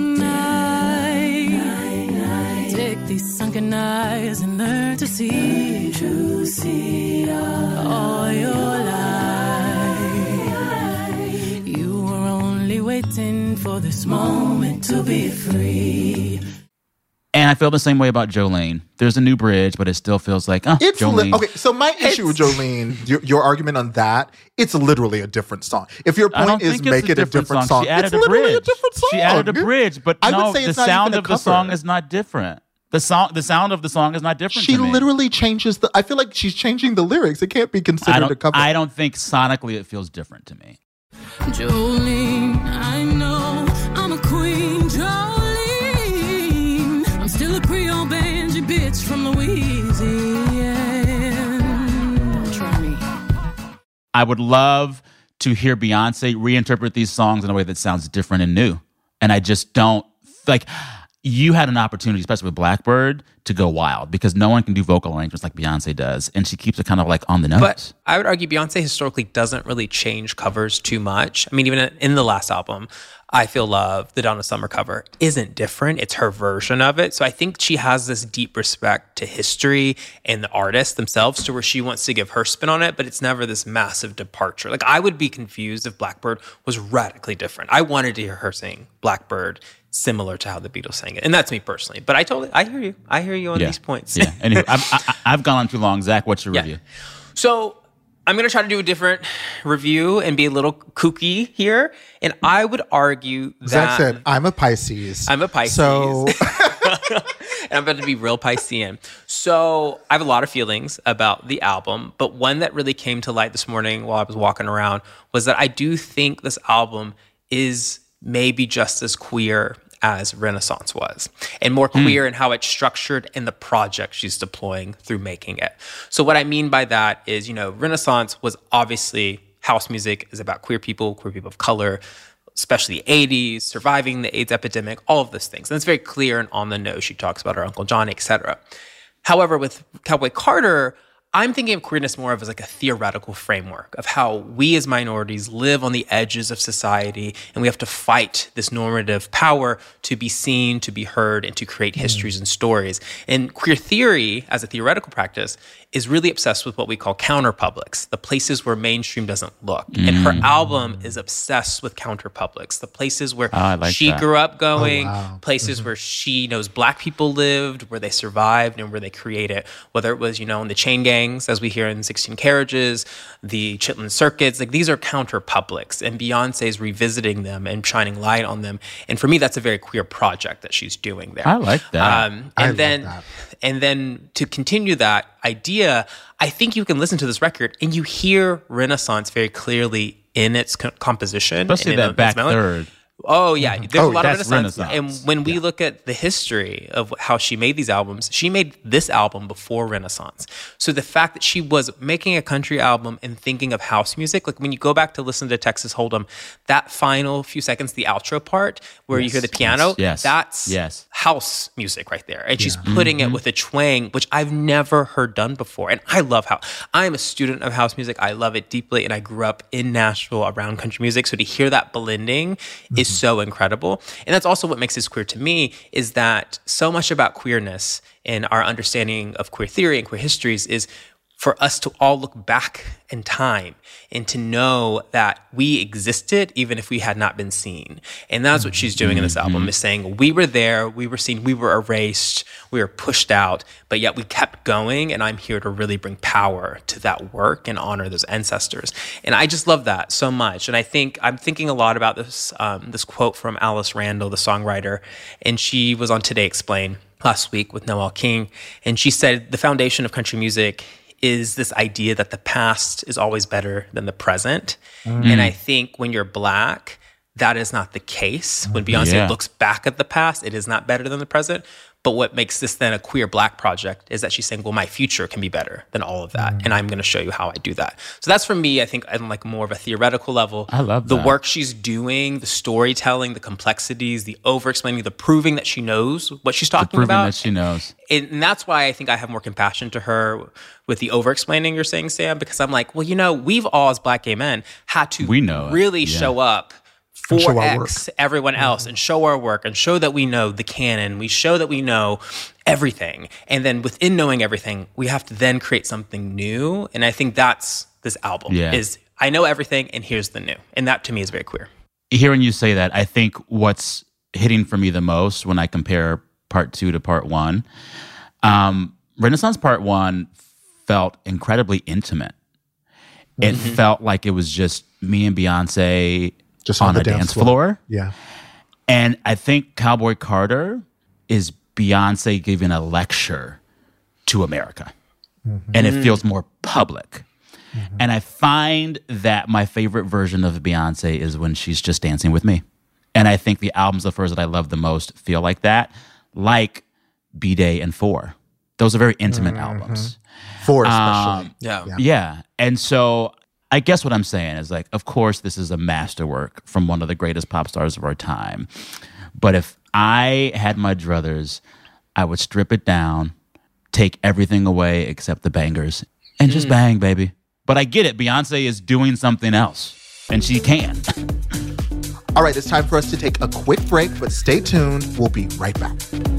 night. Take these sunken eyes and learn to see, to see all your life. You were only waiting for this moment to be free. And I feel the same way about Jolene. There's a new bridge, but it still feels like, oh, It's li- Jolene. okay. So my issue with Jolene, your, your argument on that, it's literally a different song. If your I don't point is think it's make a it a different different song. song, She added it's a literally bridge. a different song. She added a bridge, but I no, would say the it's not sound even a of the cover. song is not different. The song, the sound of the song is not different. She to me. literally changes the. I feel like she's changing the lyrics. It can't be I considered a don't. cover. I don't think sonically it feels different to me. Jolene, I know I'm a queen. Jolene, I'm still a Creole banjo bitch from Louisiana. Don't try me. I would love to hear Beyonce reinterpret these songs in a way that sounds different and new. And I just don't like. you had an opportunity, especially with Blackbird, to go wild because no one can do vocal arrangements like Beyonce does. And she keeps it kind of like on the nose. But I would argue Beyonce historically doesn't really change covers too much. I mean, even in the last album, I Feel Love, the Donna Summer cover, isn't different. It's her version of it. So I think she has this deep respect to history and the artists themselves to where she wants to give her spin on it, but it's never this massive departure. Like, I would be confused if Blackbird was radically different. I wanted to hear her sing Blackbird similar to how the Beatles sang it. And that's me personally. But I totally, I hear you. I hear you on yeah. these points. Yeah. Anyway, I've, I, I've gone on too long. Zach, what's your yeah. review? So I'm going to try to do a different review and be a little kooky here. And I would argue that... Zach said, I'm a Pisces. I'm a Pisces. So... and I'm about to be real Piscean. So I have a lot of feelings about the album, but one that really came to light this morning while I was walking around was that I do think this album is maybe just as queer as Renaissance was, and more queer mm. in how it's structured and the project she's deploying through making it. So what I mean by that is, you know, Renaissance was obviously, house music is about queer people, queer people of color, especially the eighties, surviving the AIDS epidemic, all of those things. And it's very clear and on the nose. She talks about her Uncle Johnny, et cetera. However, with Cowboy Carter, I'm thinking of queerness more of as like a theoretical framework of how we as minorities live on the edges of society, and we have to fight this normative power to be seen, to be heard, and to create histories and stories. And queer theory, as a theoretical practice, is really obsessed with what we call counterpublics, the places where mainstream doesn't look. Mm. And her album is obsessed with counterpublics, the places where oh, like she that. grew up going, oh, wow. places mm-hmm. where she knows Black people lived, where they survived, and where they created, whether it was, you know, in the chain gangs, as we hear in sixteen Carriages, the Chitlin Circuits, like these are counterpublics, and Beyonce's revisiting them and shining light on them. And for me, that's a very queer project that she's doing there. I like that. Um, and I then, love that. And then to continue that idea, I think you can listen to this record and you hear Renaissance very clearly in its co- composition. Especially and in that its back melody. third. Oh, yeah. There's Oh, a lot that's of Renaissance. Renaissance. And when we yeah. look at the history of how she made these albums, she made this album before Renaissance. So the fact that she was making a country album and thinking of house music, like when you go back to listen to Texas Hold'em, that final few seconds, the outro part where yes. you hear the piano, yes. that's yes. house music right there. And yeah. she's putting mm-hmm. it with a twang, which I've never heard done before. And I love how I'm a student of house music. I love it deeply. And I grew up in Nashville around country music. So to hear that blending mm-hmm. is so incredible. And that's also what makes this queer to me, is that so much about queerness and our understanding of queer theory and queer histories is for us to all look back in time and to know that we existed even if we had not been seen. And that's what she's doing in this album, is saying we were there, we were seen, we were erased, we were pushed out, but yet we kept going, and I'm here to really bring power to that work and honor those ancestors. And I just love that so much. And I think I'm thinking a lot about this um, this quote from Alice Randall, the songwriter, and she was on Today Explained last week with Noel King, and she said the foundation of country music is this idea that the past is always better than the present. Mm. And I think when you're Black, that is not the case. When Beyonce yeah. looks back at the past, it is not better than the present. But what makes this then a queer Black project is that she's saying, well, my future can be better than all of that. Mm. And I'm going to show you how I do that. So that's for me, I think, on like more of a theoretical level. I love the that. work she's doing, the storytelling, the complexities, the over-explaining, the proving that she knows what she's talking the proving about. that she knows. And that's why I think I have more compassion to her with the over-explaining you're saying, Sam, because I'm like, well, you know, we've all as Black gay men had to we know really yeah. show up four show our X everyone else mm-hmm. and show our work and show that we know the canon. We show that we know everything. And then within knowing everything, we have to then create something new. And I think that's this album yeah. is I know everything and here's the new. And that to me is very queer. Hearing you say that, I think what's hitting for me the most when I compare part two to part one, um, Renaissance part one felt incredibly intimate. It mm-hmm. felt like it was just me and Beyonce just on, on the a dance, dance floor. floor. Yeah. And I think Cowboy Carter is Beyonce giving a lecture to America. Mm-hmm. And it feels more public. Mm-hmm. And I find that my favorite version of Beyonce is when she's just dancing with me. And I think the albums of hers that I love the most feel like that, like B-Day and Four. Those are very intimate mm-hmm. albums. Four especially. Um, yeah. yeah. Yeah. And so I guess what I'm saying is, like, of course, this is a masterwork from one of the greatest pop stars of our time. But if I had my druthers, I would strip it down, take everything away except the bangers, and just mm. bang, baby. But I get it. Beyonce is doing something else, and she can. All right, it's time for us to take a quick break, but stay tuned. We'll be right back.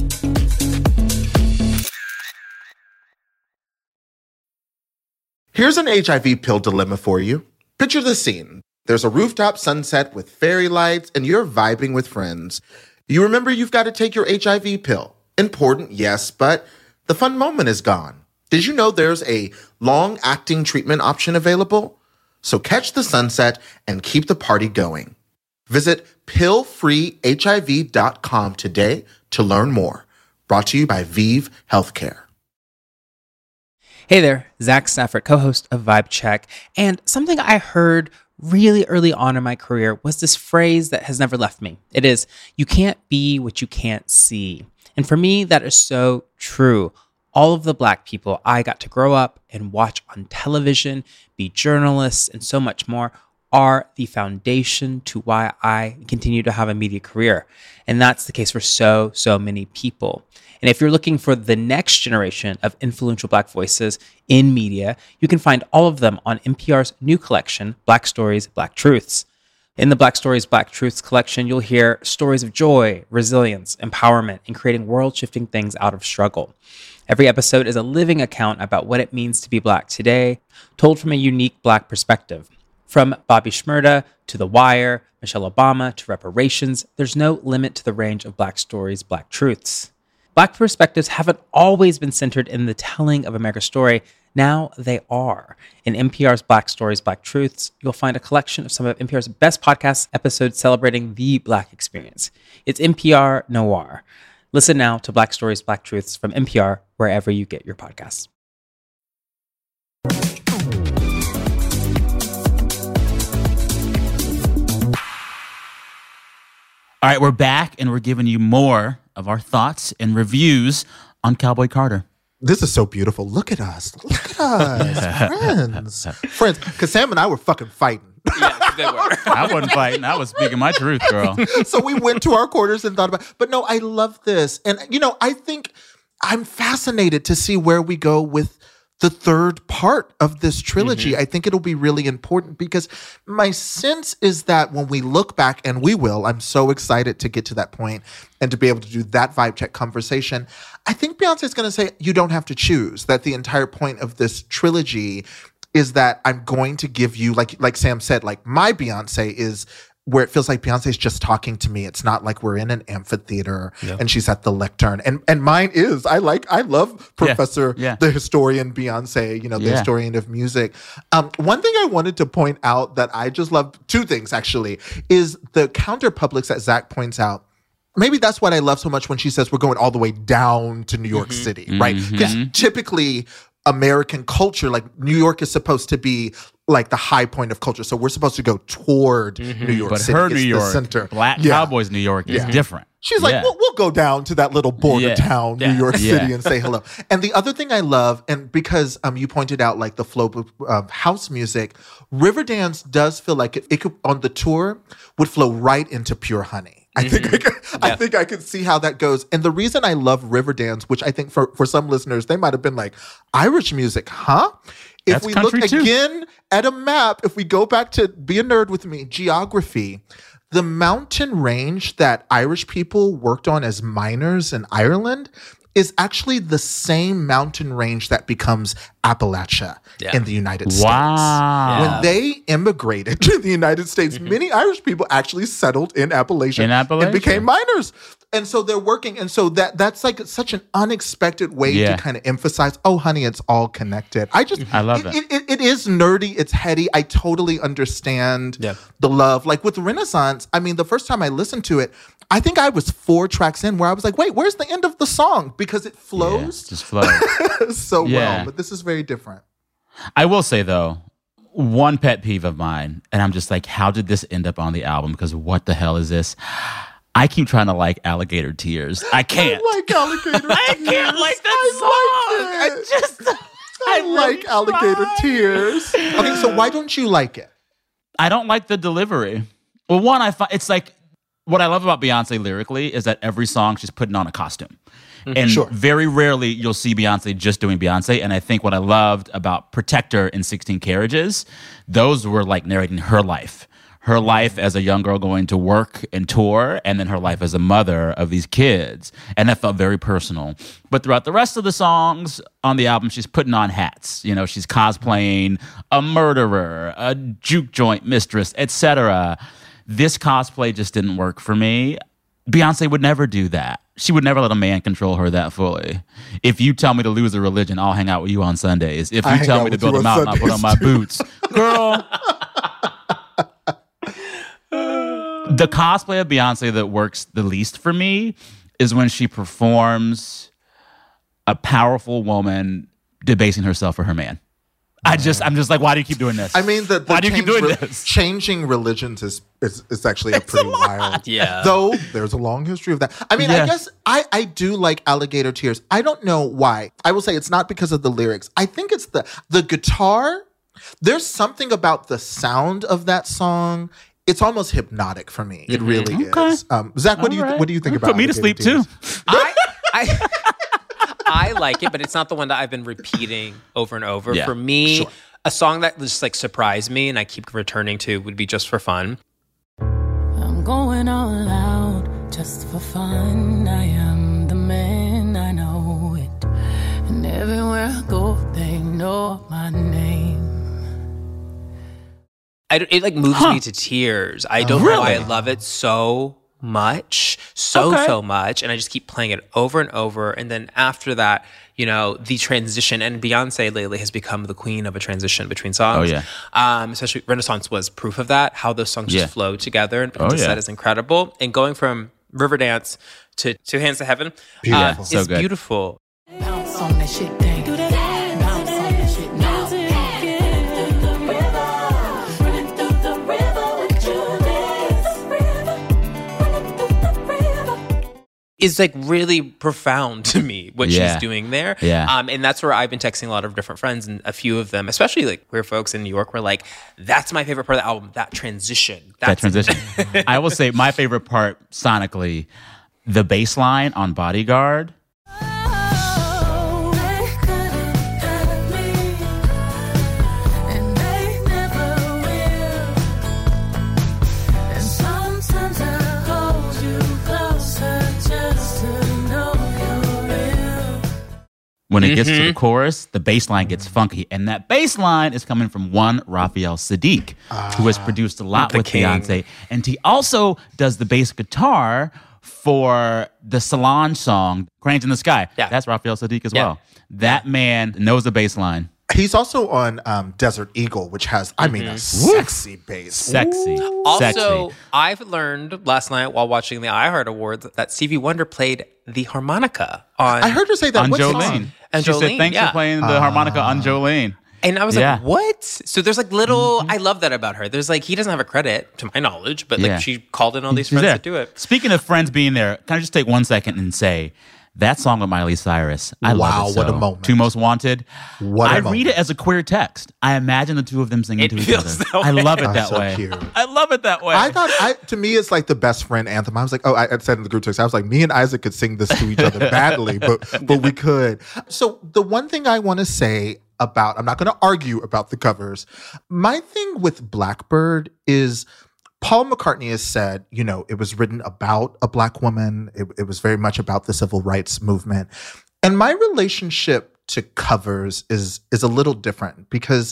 Here's an H I V pill dilemma for you. Picture the scene. There's a rooftop sunset with fairy lights, and you're vibing with friends. You remember you've got to take your H I V pill. Important, yes, but the fun moment is gone. Did you know there's a long-acting treatment option available? So catch the sunset and keep the party going. Visit pill free H I V dot com today to learn more. Brought to you by Vive Healthcare. Hey there, Zach Stafford, co-host of Vibe Check. And something I heard really early on in my career was this phrase that has never left me. It is, you can't be what you can't see. And for me, that is so true. All of the Black people I got to grow up and watch on television, be journalists, and so much more are the foundation to why I continue to have a media career. And that's the case for so, so many people. And if you're looking for the next generation of influential Black voices in media, you can find all of them on N P R's new collection, Black Stories, Black Truths. In the Black Stories, Black Truths collection, you'll hear stories of joy, resilience, empowerment, and creating world-shifting things out of struggle. Every episode is a living account about what it means to be Black today, told from a unique Black perspective. From Bobby Shmurda to The Wire, Michelle Obama to reparations, there's no limit to the range of Black stories, Black truths. Black perspectives haven't always been centered in the telling of America's story. Now they are. In N P R's Black Stories, Black Truths, you'll find a collection of some of N P R's best podcast episodes celebrating the Black experience. It's N P R Noir. Listen now to Black Stories, Black Truths from N P R, wherever you get your podcasts. All right, we're back, and we're giving you more of our thoughts and reviews on Cowboy Carter. This is so beautiful. Look at us. Look at us. Friends. Friends. Because Sam and I were fucking fighting. Yes, they were. I wasn't fighting. I was speaking my truth, girl. So we went to our quarters and thought about it. But no, I love this. And, you know, I think I'm fascinated to see where we go with the third part of this trilogy. Mm-hmm. I think it'll be really important because my sense is that when we look back, and we will, I'm so excited to get to that point and to be able to do that vibe check conversation. I think Beyonce's going to say, you don't have to choose, that the entire point of this trilogy is that I'm going to give you, like, like Sam said, like my Beyonce is where it feels like Beyonce's just talking to me. It's not like we're in an amphitheater yep. and she's at the lectern. And and mine is, I like, I love Professor, yeah. Yeah. the historian Beyonce, you know, the yeah. historian of music. Um, one thing I wanted to point out that I just love, two things actually, is the counterpublics that Zach points out. Maybe that's what I love so much when she says we're going all the way down to New York mm-hmm. City, right? Because mm-hmm. typically American culture, like New York is supposed to be like the high point of culture. So we're supposed to go toward mm-hmm. New York but City. But her it's New York, center. Black yeah. Cowboys New York is yeah. different. She's like, yeah. we'll, we'll go down to that little border yeah. town, yeah. New York City, yeah. and say hello. And the other thing I love, and because um, you pointed out like the flow of uh, house music, Riverdance does feel like it, it could, on the tour, would flow right into Pure Honey. I mm-hmm. think I, could, yeah. I think I could see how that goes. And the reason I love Riverdance, which I think for, for some listeners, they might have been like, Irish music, huh? If That's we look too. again at a map, if we go back to be a nerd with me, geography, the mountain range that Irish people worked on as miners in Ireland is actually the same mountain range that becomes Appalachia yeah. in the United States. Wow. When they immigrated to the United States, mm-hmm. many Irish people actually settled in Appalachia, in Appalachia and became miners. And so they're working. And so that that's like such an unexpected way yeah. to kind of emphasize, oh, honey, it's all connected. I just, I love it. it. It, it, it is nerdy. It's heady. I totally understand yeah. the love. Like with Renaissance, I mean, the first time I listened to it, I think I was four tracks in where I was like, wait, where's the end of the song? Because it flows. Yeah, just flows. so yeah. well. But this is very different. I will say, though, one pet peeve of mine, and I'm just like, how did this end up on the album? Because what the hell is this? I keep trying to like Alligator Tears. I can't. I like Alligator I Tears. can't like that I song. Like I just, I, I like really Alligator try. Tears. Okay, so why don't you like it? I don't like the delivery. Well, one, I find it's like what I love about Beyonce lyrically is that every song she's putting on a costume. And Sure. very rarely you'll see Beyonce just doing Beyonce. And I think what I loved about Protector and sixteen Carriages, those were like narrating her life. Her life as a young girl going to work and tour, and then her life as a mother of these kids. And that felt very personal. But throughout the rest of the songs on the album, she's putting on hats. You know, she's cosplaying a murderer, a juke joint mistress, et cetera. This cosplay just didn't work for me. Beyonce would never do that. She would never let a man control her that fully. If you tell me to lose a religion, I'll hang out with you on Sundays. If you I tell me to build a mountain, I'll put on my boots. Girl. The cosplay of Beyonce that works the least for me is when she performs a powerful woman debasing herself for her man. I just, I'm just like, why do you keep doing this? I mean, the, the why do you keep change- doing re- this? Changing religions is is, is actually a pretty wild. Yeah. Though there's a long history of that. I mean, I Yes. guess I, I do like Alligator Tears. I don't know why. I will say it's not because of the lyrics. I think it's the the guitar. There's something about the sound of that song. It's almost hypnotic for me. It really Okay. is. Um, Zach, what All do you right. what do you think about? Put me to Alligator sleep Tears? too. I, I, I like it, but it's not the one that I've been repeating over and over. Yeah, for me, sure. a song that just like surprised me and I keep returning to would be Just for Fun. I'm going all out just for fun. I am the man, I know it. And everywhere I go, they know my name. I, it like moves Huh. me to tears. I don't know why I Really? love it so much, so, Okay. so much. And I just keep playing it over and over. And then after that, you know, the transition, and Beyonce lately has become the queen of a transition between songs. Oh, yeah. Um, especially Renaissance was proof of that, how those songs Yeah. just flow together and put Oh, into yeah. set is incredible. And going from Riverdance to Two Hands to Heaven Beautiful. uh, So is good. beautiful. Bounce on that shit, dang. Do that. Bounce on that shit, now. Is like really profound to me what Yeah. she's doing there. Yeah. Um, and that's where I've been texting a lot of different friends, and a few of them, especially like queer folks in New York, were like, that's my favorite part of the album, that transition. That That's transition. I will say my favorite part sonically, the bass line on Bodyguard. Oh, they couldn't have me, and they never will. And sometimes I hold you closer just to know you're real. When it gets to the chorus, the bass line gets funky. And that bass line is coming from one Raphael Sadiq, who has produced a lot the with king. Beyonce. And he also does the bass guitar for the Solange song, Cranes in the Sky. Yeah. That's Raphael Sadiq as Yeah. well. That man knows the bass line. He's also on um, Desert Eagle, which has, I mean, a sexy bass. Sexy. Also, Sexy. I've learned last night while watching the iHeart Awards that Stevie Wonder played the harmonica on. I heard her say that. On What song? Jolene. And she said, Jolene, thanks yeah. for playing the harmonica on Jolene. And I was Yeah. like, what? So there's like little, I love that about her. There's like, he doesn't have a credit to my knowledge, but like Yeah. she called in all these She's friends there. to do it. Speaking of friends being there, can I just take one second and say that song with Miley Cyrus? I Wow, love it so. what a moment. Two Most Wanted. What a I read moment. it as a queer text. I imagine the two of them singing It to each feels other. that I way. love it Oh, that so way. cute. I love it that way. I thought, I to me, it's like the best friend anthem. I was like, oh, I I said in the group text, I was like, me and Isaac could sing this to each other badly, but but we could. So the one thing I want to say about, I'm not going to argue about the covers. My thing with Blackbird is Paul McCartney has said, you know, it was written about a Black woman. It, it was very much about the civil rights movement. And my relationship to covers is is a little different because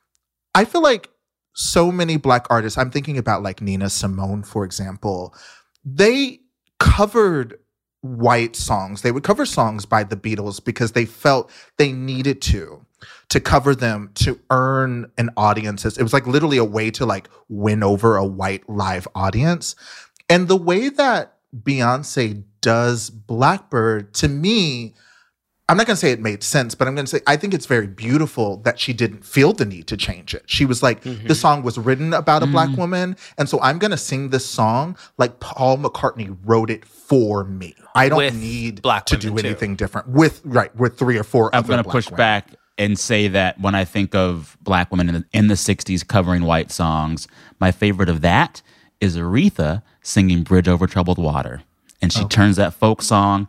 I feel like so many Black artists, I'm thinking about like Nina Simone, for example, they covered white songs. They would cover songs by the Beatles because they felt they needed to, to cover them to earn an audience. It was like literally a way to like win over a white live audience. And the way that Beyonce does Blackbird, to me, I'm not going to say it made sense, but I'm going to say I think it's very beautiful that she didn't feel the need to change it. She was like, Mm-hmm. the song was written about a Black woman, and so I'm going to sing this song like Paul McCartney wrote it for me. I don't With need Black to do women, too. anything different with right with three or four I'm other going to Black push women. back and say that when I think of Black women in the, in the sixties covering white songs, my favorite of that is Aretha singing Bridge Over Troubled Water. And she Okay. turns that folk song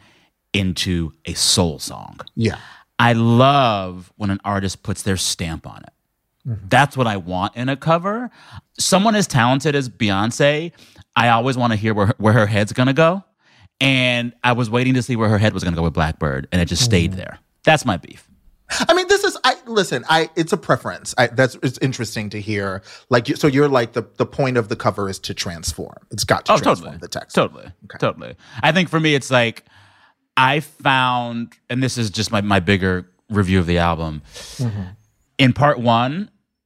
into a soul song. Yeah. I love when an artist puts their stamp on it. Mm-hmm. That's what I want in a cover. Someone as talented as Beyonce, I always want to hear where, where her head's going to go. And I was waiting to see where her head was going to go with Blackbird, and it just stayed there. That's my beef. I mean, this is, I listen, I it's a preference. I, that's it's interesting to hear. Like, you- so you're like, the, the point of the cover is to transform. It's got to Oh, transform totally. the text. Totally. Okay. Totally. I think for me, it's like, I found, and this is just my, my bigger review of the album. Mm-hmm. In part one,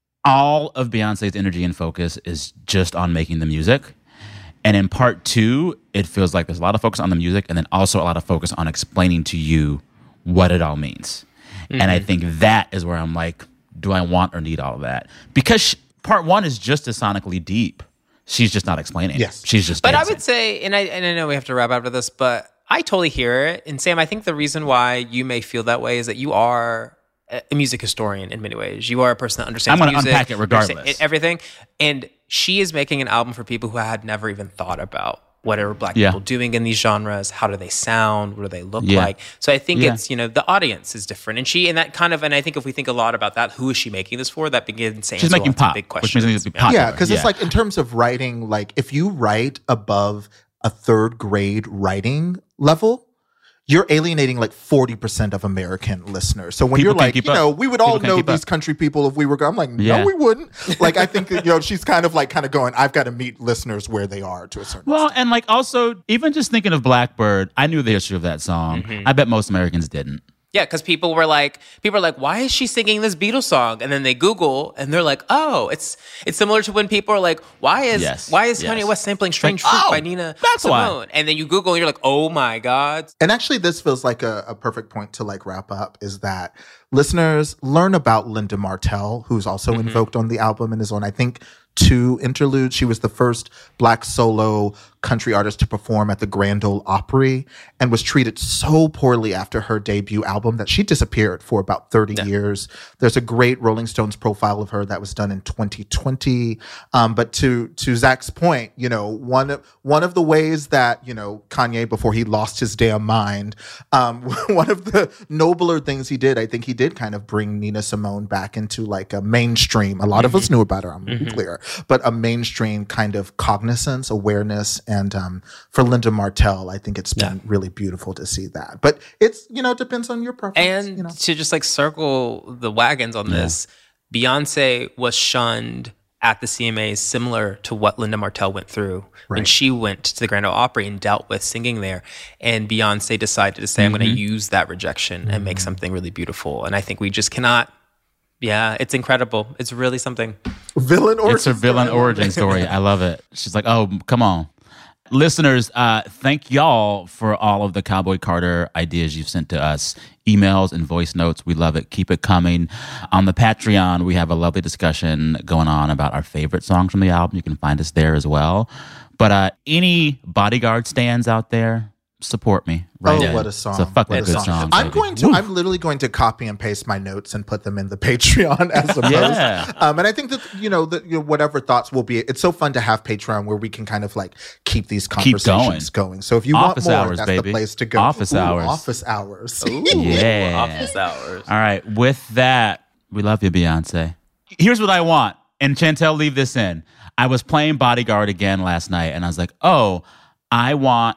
all of Beyonce's energy and focus is just on making the music. And in part two, it feels like there's a lot of focus on the music and then also a lot of focus on explaining to you what it all means. Mm-hmm. And I think that is where I'm like, do I want or need all of that? Because sh- part one is just as sonically deep. She's just not explaining. Yes. She's just But dancing. I would say, and I and I know we have to wrap after this, but I totally hear it. And Sam, I think the reason why you may feel that way is that you are a a music historian in many ways. You are a person that understands I'm gonna music, unpack it regardless. understand everything. And she is making an album for people who had never even thought about what are black Yeah. people doing in these genres? How do they sound? What do they look Yeah. like? So I think Yeah. it's, you know, the audience is different. And she, and that kind of, and I think if we think a lot about that, who is she making this for? That begins to She's answer making lots of pop, big which questions. means it needs to be popular. Yeah, because Yeah. it's like in terms of writing, like if you write above a third grade writing level, you're alienating like forty percent of American listeners. So when People you're can't like, keep you up. know, we would all People can't know keep these up. country people if we were, I'm like, no, Yeah. we wouldn't. Like, I think, that, you know, she's kind of like kind of going, I've got to meet listeners where they are to a certain Well, extent. and like also, even just thinking of Blackbird, I knew the history of that song. Mm-hmm. I bet most Americans didn't. Yeah, because people were like, people are like, why is she singing this Beatles song? And then they Google, and they're like, oh, it's it's similar to when people are like, why is Yes, why is yes. Kanye West sampling "Strange Like, Fruit" oh, by Nina that's why. Simone? And then you Google, and you're like, oh my god. And actually, this feels like a, a perfect point to like wrap up is that listeners learn about Linda Martell, who's also Mm-hmm. invoked on the album and is on, I think, two interludes. She was the first black solo country artist to perform at the Grand Ole Opry and was treated so poorly after her debut album that she disappeared for about thirty years. There's a great Rolling Stones profile of her that was done in twenty twenty. Um, but to to Zach's point, you know, one of one of the ways that, you know, Kanye, before he lost his damn mind, um, one of the nobler things he did, I think he did kind of bring Nina Simone back into like a mainstream. A lot of us knew about her, I'm gonna be clear, but a mainstream kind of cognizance, awareness. And um, for Linda Martell, I think it's been really beautiful to see that. But it's, you know, it depends on your preference. And you know? to just like circle the wagons on this, Beyonce was shunned at the C M As similar to what Linda Martell went through when Right. she went to the Grand Ole Opry and dealt with singing there. And Beyonce decided to say, I'm going to use that rejection and make something really beautiful. And I think we just cannot. Yeah, it's incredible. It's really something. Villain origin It's her villain story. origin story. I love it. She's like, oh, come on. Listeners, uh, thank y'all for all of the Cowboy Carter ideas you've sent to us. Emails and voice notes. We love it. Keep it coming. On the Patreon, we have a lovely discussion going on about our favorite songs from the album. You can find us there as well. But uh, any Bodyguard stands out there, support me. Right Oh, in. what a song. It's a fucking What a good song. song. I'm baby. going to, I'm literally going to copy and paste my notes and put them in the Patreon as a post. Yeah. Um, and I think that, you know, that you know, whatever thoughts will be, it's so fun to have Patreon where we can kind of like keep these conversations going. So if you Office want more, hours, that's baby. the place to go. Office Ooh, hours. Office hours. Yeah. Office hours. All right. With that, we love you, Beyonce. Here's what I want. And Chantel, leave this in. I was playing Bodyguard again last night, and I was like, oh, I want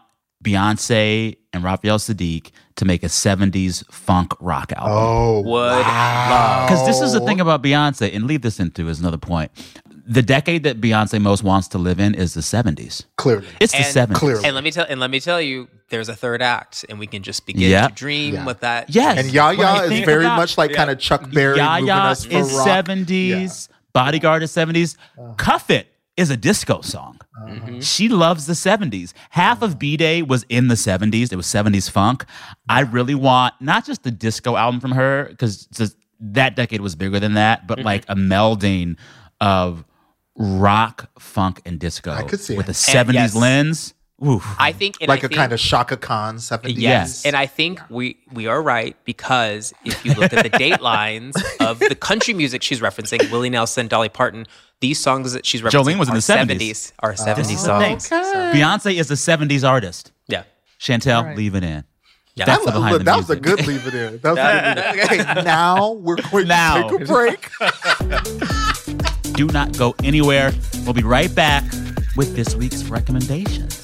Beyonce and Raphael Sadiq to make a seventies funk rock album. Oh, Would wow. Because this is the thing about Beyonce, and leave this into is another point. The decade that Beyonce most wants to live in is the seventies. Clearly. It's the And- seventies. Clearly. And let me tell and let me tell you, there's a third act, and we can just begin Yep. to dream Yeah. with that. Yes. And Yaya When I is think very about- much like kind of Chuck Berry moving Yaya us for is rock. seventies. Bodyguard is seventies. Cuff It is a disco song. She loves the seventies. Half of B-Day was in the seventies. It was seventies funk. I really want not just the disco album from her, because that decade was bigger than that, but like a melding of rock, funk, and disco I could see with it. a seventies yes. lens. Oof. I think and like I a think, kind of Shaka Khan seventies. Yes. And I think we we are right because if you look at the date lines of the country music she's referencing, Willie Nelson, Dolly Parton, these songs that she's referencing Jolene was in are the seventies. Are seventies Oh, songs. okay. So, Beyonce is a seventies artist. yeah. Chantel, right. leave it in. Yeah. That's That, the was, behind the that was a music. good leave it in. That was a good leave it in. Okay, now we're going Now. to take a break. Do not go anywhere. We'll be right back with this week's recommendations.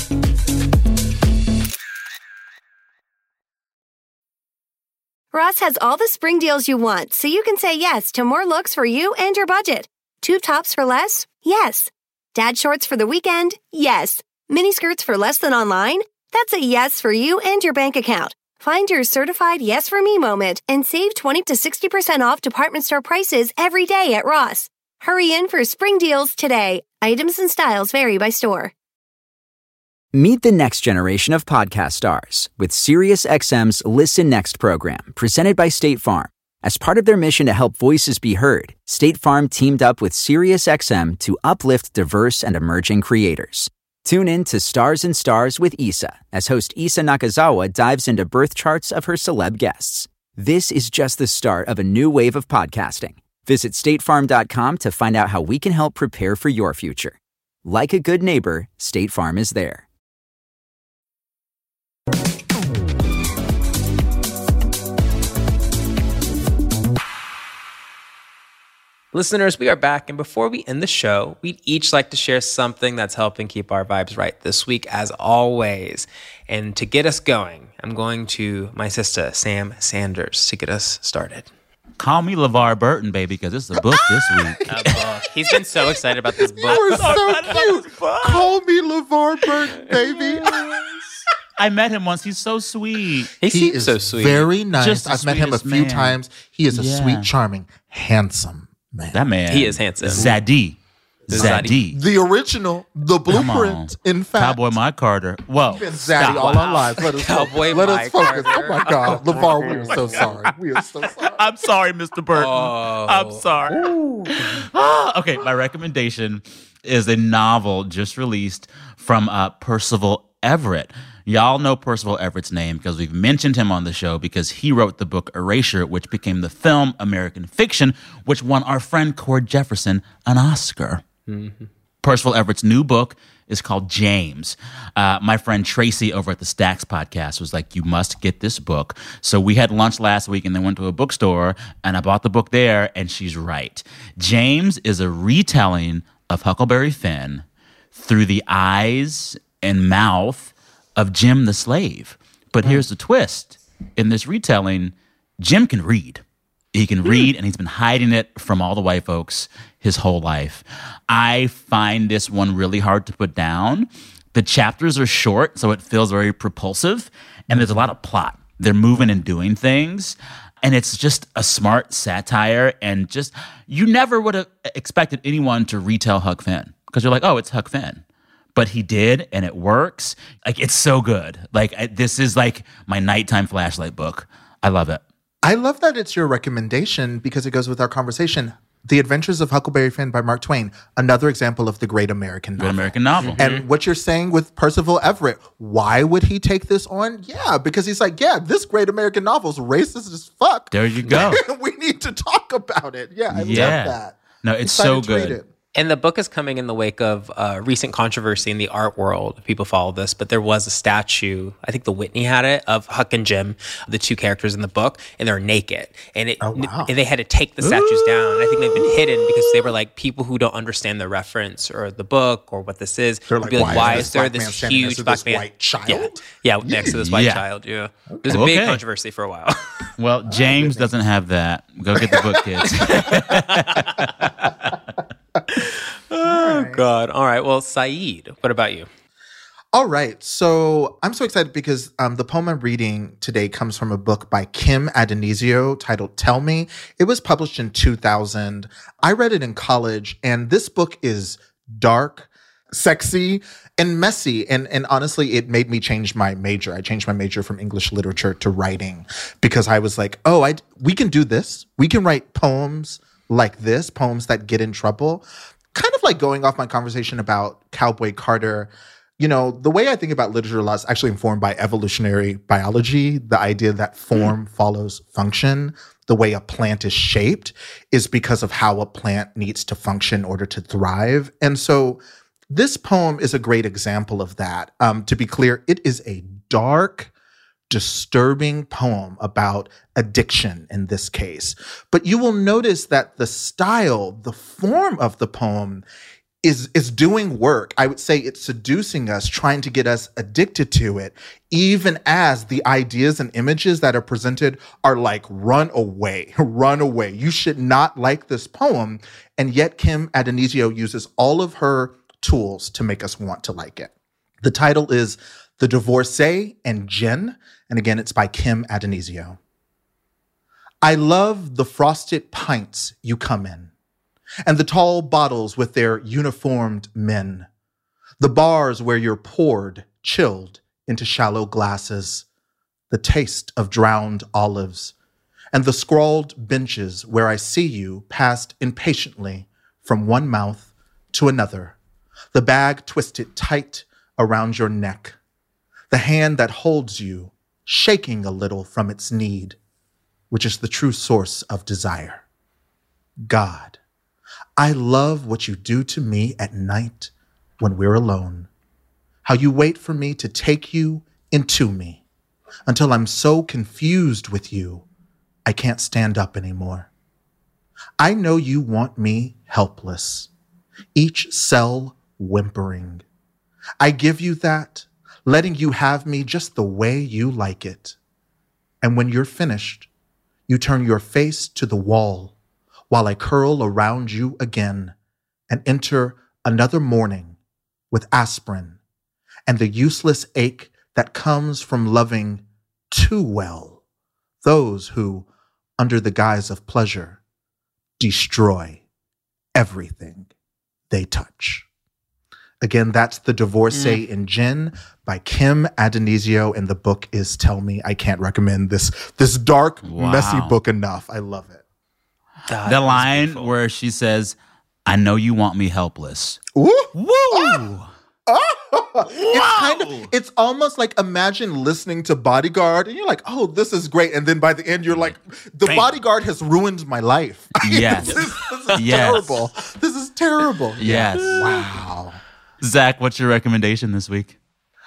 Ross has all the spring deals you want, so you can say yes to more looks for you and your budget. Tube tops for less? Yes. Dad shorts for the weekend? Yes. Mini skirts for less than online? That's a yes for you and your bank account. Find your certified yes for me moment and save twenty to sixty percent off department store prices every day at Ross. Hurry in for spring deals today. Items and styles vary by store. Meet the next generation of podcast stars with SiriusXM's Listen Next program, presented by State Farm. As part of their mission to help voices be heard, State Farm teamed up with SiriusXM to uplift diverse and emerging creators. Tune in to Stars and Stars with Issa, as host Issa Nakazawa dives into birth charts of her celeb guests. This is just the start of a new wave of podcasting. Visit state farm dot com to find out how we can help prepare for your future. Like a good neighbor, State Farm is there. Listeners, we are back, and before we end the show, we'd each like to share something that's helping keep our vibes right this week, as always. And to get us going, I'm going to my sister, Sam Sanders, to get us started. Call me LeVar Burton, baby, because it's a book this week. A book. He's been so excited about this book. You were so cute. Call me LeVar Burton, baby. I met him once. He's so sweet. He, He seems is so sweet. very nice. Just the I've met him a sweetest few man. times. He is a Yeah. sweet, charming, handsome man. That man. He is handsome. Zadie. Zadie. The original, the Come on. blueprint, in fact. Cowboy Mike Carter. Whoa. Been Stop. zaddy all our lives. Let us, Cowboy let us Mike focus. Carter. Oh my God. LeVar, we are so sorry. We are so sorry. I'm sorry, Mister Burton. Oh. I'm sorry. Ah, okay, my recommendation is a novel just released from uh, Percival Everett. Y'all know Percival Everett's name because we've mentioned him on the show because he wrote the book Erasure, which became the film American Fiction, which won our friend Cord Jefferson an Oscar. Mm-hmm. Percival Everett's new book is called James. Uh, my friend Tracy over at the Stacks podcast was like, you must get this book. So we had lunch last week and then went to a bookstore and I bought the book there, and she's right. James is a retelling of Huckleberry Finn through the eyes and mouth of Jim the slave. But here's the twist. In this retelling, Jim can read. He can read, and he's been hiding it from all the white folks his whole life. I find this one really hard to put down. The chapters are short, so it feels very propulsive, and there's a lot of plot. They're moving and doing things, and it's just a smart satire, and just, you never would have expected anyone to retell Huck Finn, because you're like, oh, it's Huck Finn. But he did, and it works. Like, it's so good. Like, I, this is like my nighttime flashlight book. I love it. I love that it's your recommendation because it goes with our conversation. The Adventures of Huckleberry Finn by Mark Twain, another example of the great American novel. Great American novel. And what you're saying with Percival Everett, why would he take this on? Yeah, because he's like, yeah, this great American novel is racist as fuck. There you go. We need to talk about it. Yeah, I Yeah. love that. No, it's Excited so to read good. it. And the book is coming in the wake of uh, recent controversy in the art world. People follow this, but there was a statue, I think the Whitney had it, of Huck and Jim, the two characters in the book, and they're naked. And, it, Oh, wow. and they had to take the statues down. And I think they've been hidden because they were like, people who don't understand the reference or the book or what this is, They're would like, be like, why why is is there this black man this standing huge next to black this man? white child? Yeah, yeah next to this white Yeah. child, yeah. There's a big Okay. controversy for a while. Well, James doesn't have that. Go get the book, kids. Oh, God. All right. Well, Saeed, what about you? All right. So I'm so excited because um, the poem I'm reading today comes from a book by Kim Adonisio titled Tell Me. It was published in two thousand. I read it in college, and this book is dark, sexy, and messy. And, and honestly, it made me change my major. I changed my major from English literature to writing because I was like, oh, I, we can do this. We can write poems like this, poems that get in trouble. Kind of like going off my conversation about Cowboy Carter. you know, the way I think about literature a lot is actually informed by evolutionary biology, the idea that form mm. follows function. The way a plant is shaped is because of how a plant needs to function in order to thrive. And so this poem is a great example of that. Um, to be clear, it is a dark, disturbing poem about addiction in this case. But you will notice that the style, the form of the poem is, is doing work. I would say it's seducing us, trying to get us addicted to it, even as the ideas and images that are presented are like, run away, run away. You should not like this poem. And yet Kim Addonizio uses all of her tools to make us want to like it. The title is The Divorcee and Gin. And again, it's by Kim Addonizio. I love the frosted pints you come in, and the tall bottles with their uniformed men, the bars where you're poured, chilled into shallow glasses, the taste of drowned olives, and the scrawled benches where I see you passed impatiently from one mouth to another, the bag twisted tight around your neck, the hand that holds you shaking a little from its need, which is the true source of desire. God, I love what you do to me at night when we're alone, how you wait for me to take you into me until I'm so confused with you, I can't stand up anymore. I know you want me helpless, each cell whimpering. I give you that, letting you have me just the way you like it. And when you're finished, you turn your face to the wall while I curl around you again and enter another morning with aspirin and the useless ache that comes from loving too well those who, under the guise of pleasure, destroy everything they touch. Again, that's The Divorcee mm. and Gin by Kim Addonizio, and the book is Tell Me. I can't recommend this this dark, wow. messy book enough. I love it. That the line beautiful. Where she says, I know you want me helpless. Ooh. Woo! Oh. Oh. It's kind of, it's almost like imagine listening to Bodyguard and you're like, oh, this is great. And then by the end, you're like, the Bam. Bodyguard has ruined my life. Yes. this is, this is yes. terrible. This is terrible. Yes. Wow. Zach, what's your recommendation this week?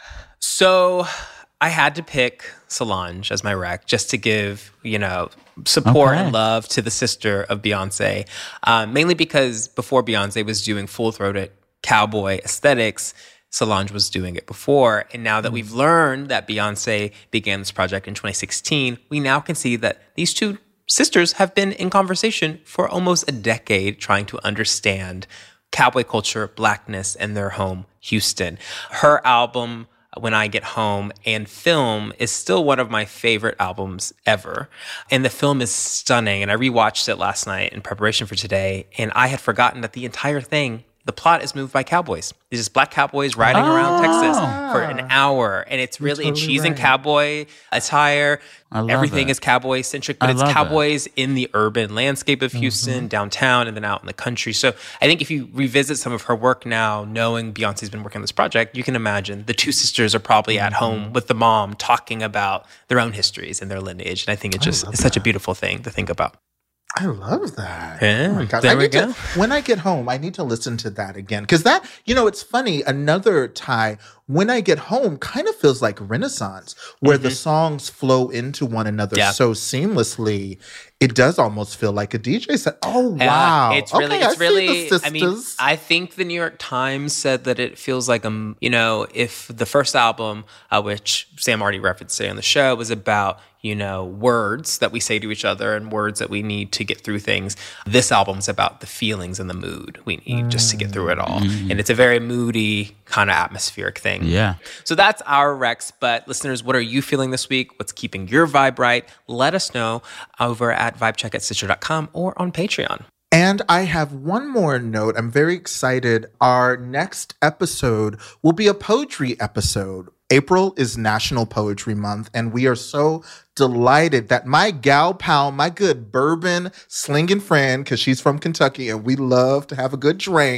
So I had to pick Solange as my rec just to give, you know, support okay. and love to the sister of Beyonce. Um, mainly because before Beyonce was doing full-throated cowboy aesthetics, Solange was doing it before. And now that mm. we've learned that Beyonce began this project in twenty sixteen, we now can see that these two sisters have been in conversation for almost a decade trying to understand cowboy culture, Blackness, and their home, Houston. Her album, When I Get Home, and film is still one of my favorite albums ever. And the film is stunning. And I rewatched it last night in preparation for today. And I had forgotten that the entire thing, the plot is moved by cowboys. These just black cowboys riding oh. around Texas for an hour. And it's really, totally and she's right. in cowboy attire. I love Everything it. is cowboy centric, but I it's cowboys it. in the urban landscape of Houston, mm-hmm. downtown, and then out in the country. So I think if you revisit some of her work now, knowing Beyonce's been working on this project, you can imagine the two sisters are probably mm-hmm. at home with the mom talking about their own histories and their lineage. And I think it's just it's such a beautiful thing to think about. I love that. Yeah, oh my God. There I we need go. To, when I get home, I need to listen to that again. Because that, you know, it's funny. Another tie, When I Get Home kind of feels like Renaissance, where mm-hmm. the songs flow into one another yeah. so seamlessly. It does almost feel like a D J set. Oh, wow. Uh, it's really, okay, it's I really, see the I mean, I think the New York Times said that it feels like, um, you know, if the first album, uh, which Sam already referenced today on the show, was about, you know, words that we say to each other and words that we need to get through things. This album's about the feelings and the mood we need mm. just to get through it all. Mm. And it's a very moody kind of atmospheric thing. Yeah. So that's our Rex. But listeners, what are you feeling this week? What's keeping your vibe right? Let us know over at vibecheck at stitcher dot com or on Patreon. And I have one more note. I'm very excited. Our next episode will be a poetry episode. April is National Poetry Month, and we are so delighted that my gal pal, my good bourbon slinging friend, because she's from Kentucky and we love to have a good drink,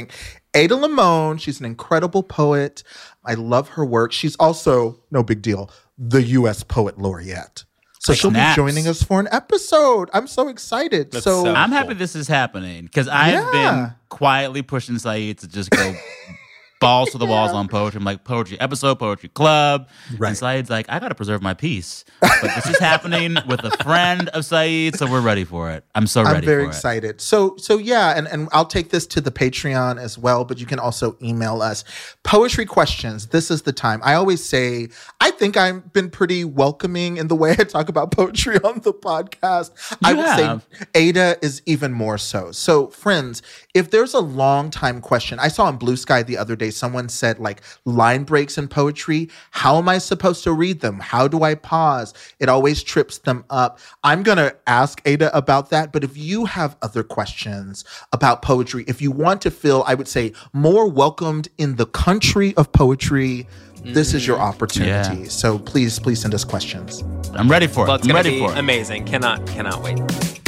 Ada Limon, she's an incredible poet. I love her work. She's also, no big deal, the U S Poet Laureate. So Like she'll snaps. be joining us for an episode. I'm so excited. That's so, so I'm happy this is happening because I've Yeah. been quietly pushing Saeed to just go balls to the walls on poetry. I'm like, poetry episode, poetry club. Right. And Saeed's like, I got to preserve my peace. But this is happening with a friend of Saeed, so we're ready for it. I'm so ready I'm very for it. excited. So, so yeah, and, and I'll take this to the Patreon as well, but you can also email us. Poetry questions, this is the time. I always say, I think I've been pretty welcoming in the way I talk about poetry on the podcast. I You would have. say Ada is even more so. So, friends, if there's a long time question, I saw on Blue Sky the other day, someone said like line breaks in poetry. How am I supposed to read them? How do I pause? It always trips them up. I'm going to ask Ada about that. But if you have other questions about poetry, if you want to feel, I would say, more welcomed in the country of poetry, this is your opportunity. Yeah. So please, please send us questions. I'm ready for it. Well, it's I'm going to ready be for it. amazing. Cannot, cannot wait.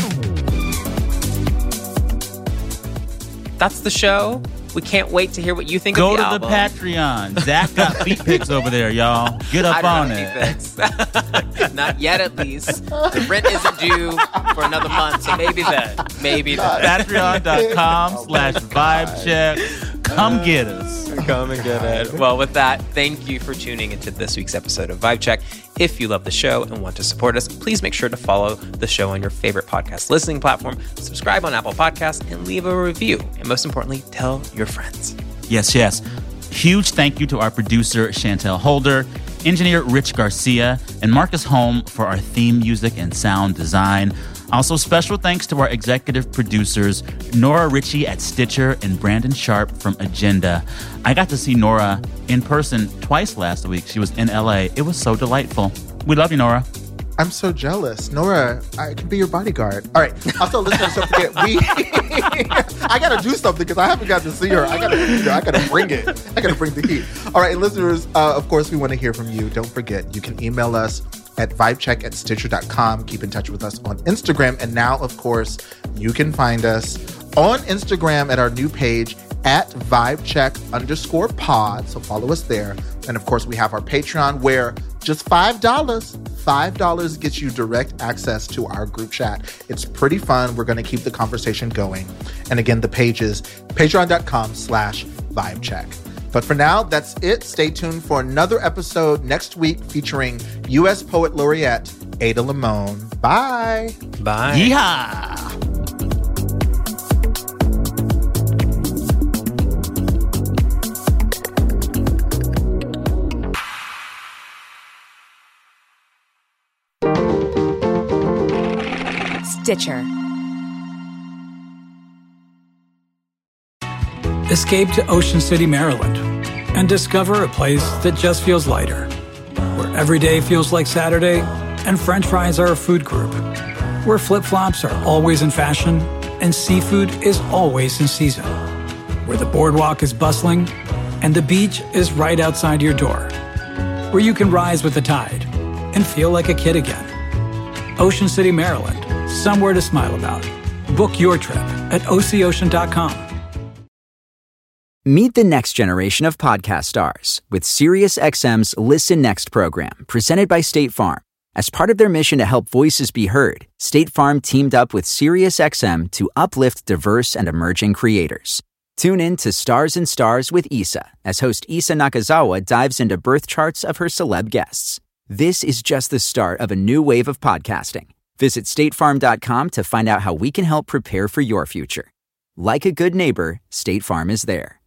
That's the show. We can't wait to hear what you think Go of the to album. the Patreon. Zach got feet pics over there, y'all. Get up I don't on have it. any fix. Not yet, at least. The rent isn't due for another month, so maybe then. Maybe then. Patreon.com slash vibe check. Come get us. Come and get it. Well, with that, thank you for tuning into this week's episode of Vibe Check. If you love the show and want to support us, please make sure to follow the show on your favorite podcast listening platform, subscribe on Apple Podcasts, and leave a review. And most importantly, tell your friends. Yes, yes. Huge thank you to our producer, Chantel Holder, engineer Rich Garcia, and Marcus Holm for our theme music and sound design. Also, special thanks to our executive producers, Nora Ritchie at Stitcher and Brandon Sharp from Agenda. I got to see Nora in person twice last week. She was in L A. It was so delightful. We love you, Nora. I'm so jealous. Nora, I can be your bodyguard. All right. Also, listeners, don't forget, we... I got to do something because I haven't got to see her. I got to you know, I got to bring it. I got to bring the heat. All right, listeners, uh, of course, we want to hear from you. Don't forget, you can email us at vibecheck at stitcher dot com. Keep in touch with us on Instagram. And now, of course, you can find us on Instagram at our new page at vibecheck underscore pod. So follow us there. And of course, we have our Patreon where just five dollars, five dollars gets you direct access to our group chat. It's pretty fun. We're going to keep the conversation going. And again, the page is patreon.com slash vibecheck. But for now, that's it. Stay tuned for another episode next week featuring U S Poet Laureate Ada Limon. Bye. Bye. Yeehaw! Stitcher. Escape to Ocean City, Maryland, and discover a place that just feels lighter, where every day feels like Saturday and French fries are a food group, where flip-flops are always in fashion and seafood is always in season, where the boardwalk is bustling and the beach is right outside your door, where you can rise with the tide and feel like a kid again. Ocean City, Maryland, somewhere to smile about. Book your trip at O C ocean dot com. Meet the next generation of podcast stars with SiriusXM's Listen Next program, presented by State Farm. As part of their mission to help voices be heard, State Farm teamed up with SiriusXM to uplift diverse and emerging creators. Tune in to Stars and Stars with Issa, as host Issa Nakazawa dives into birth charts of her celeb guests. This is just the start of a new wave of podcasting. Visit state farm dot com to find out how we can help prepare for your future. Like a good neighbor, State Farm is there.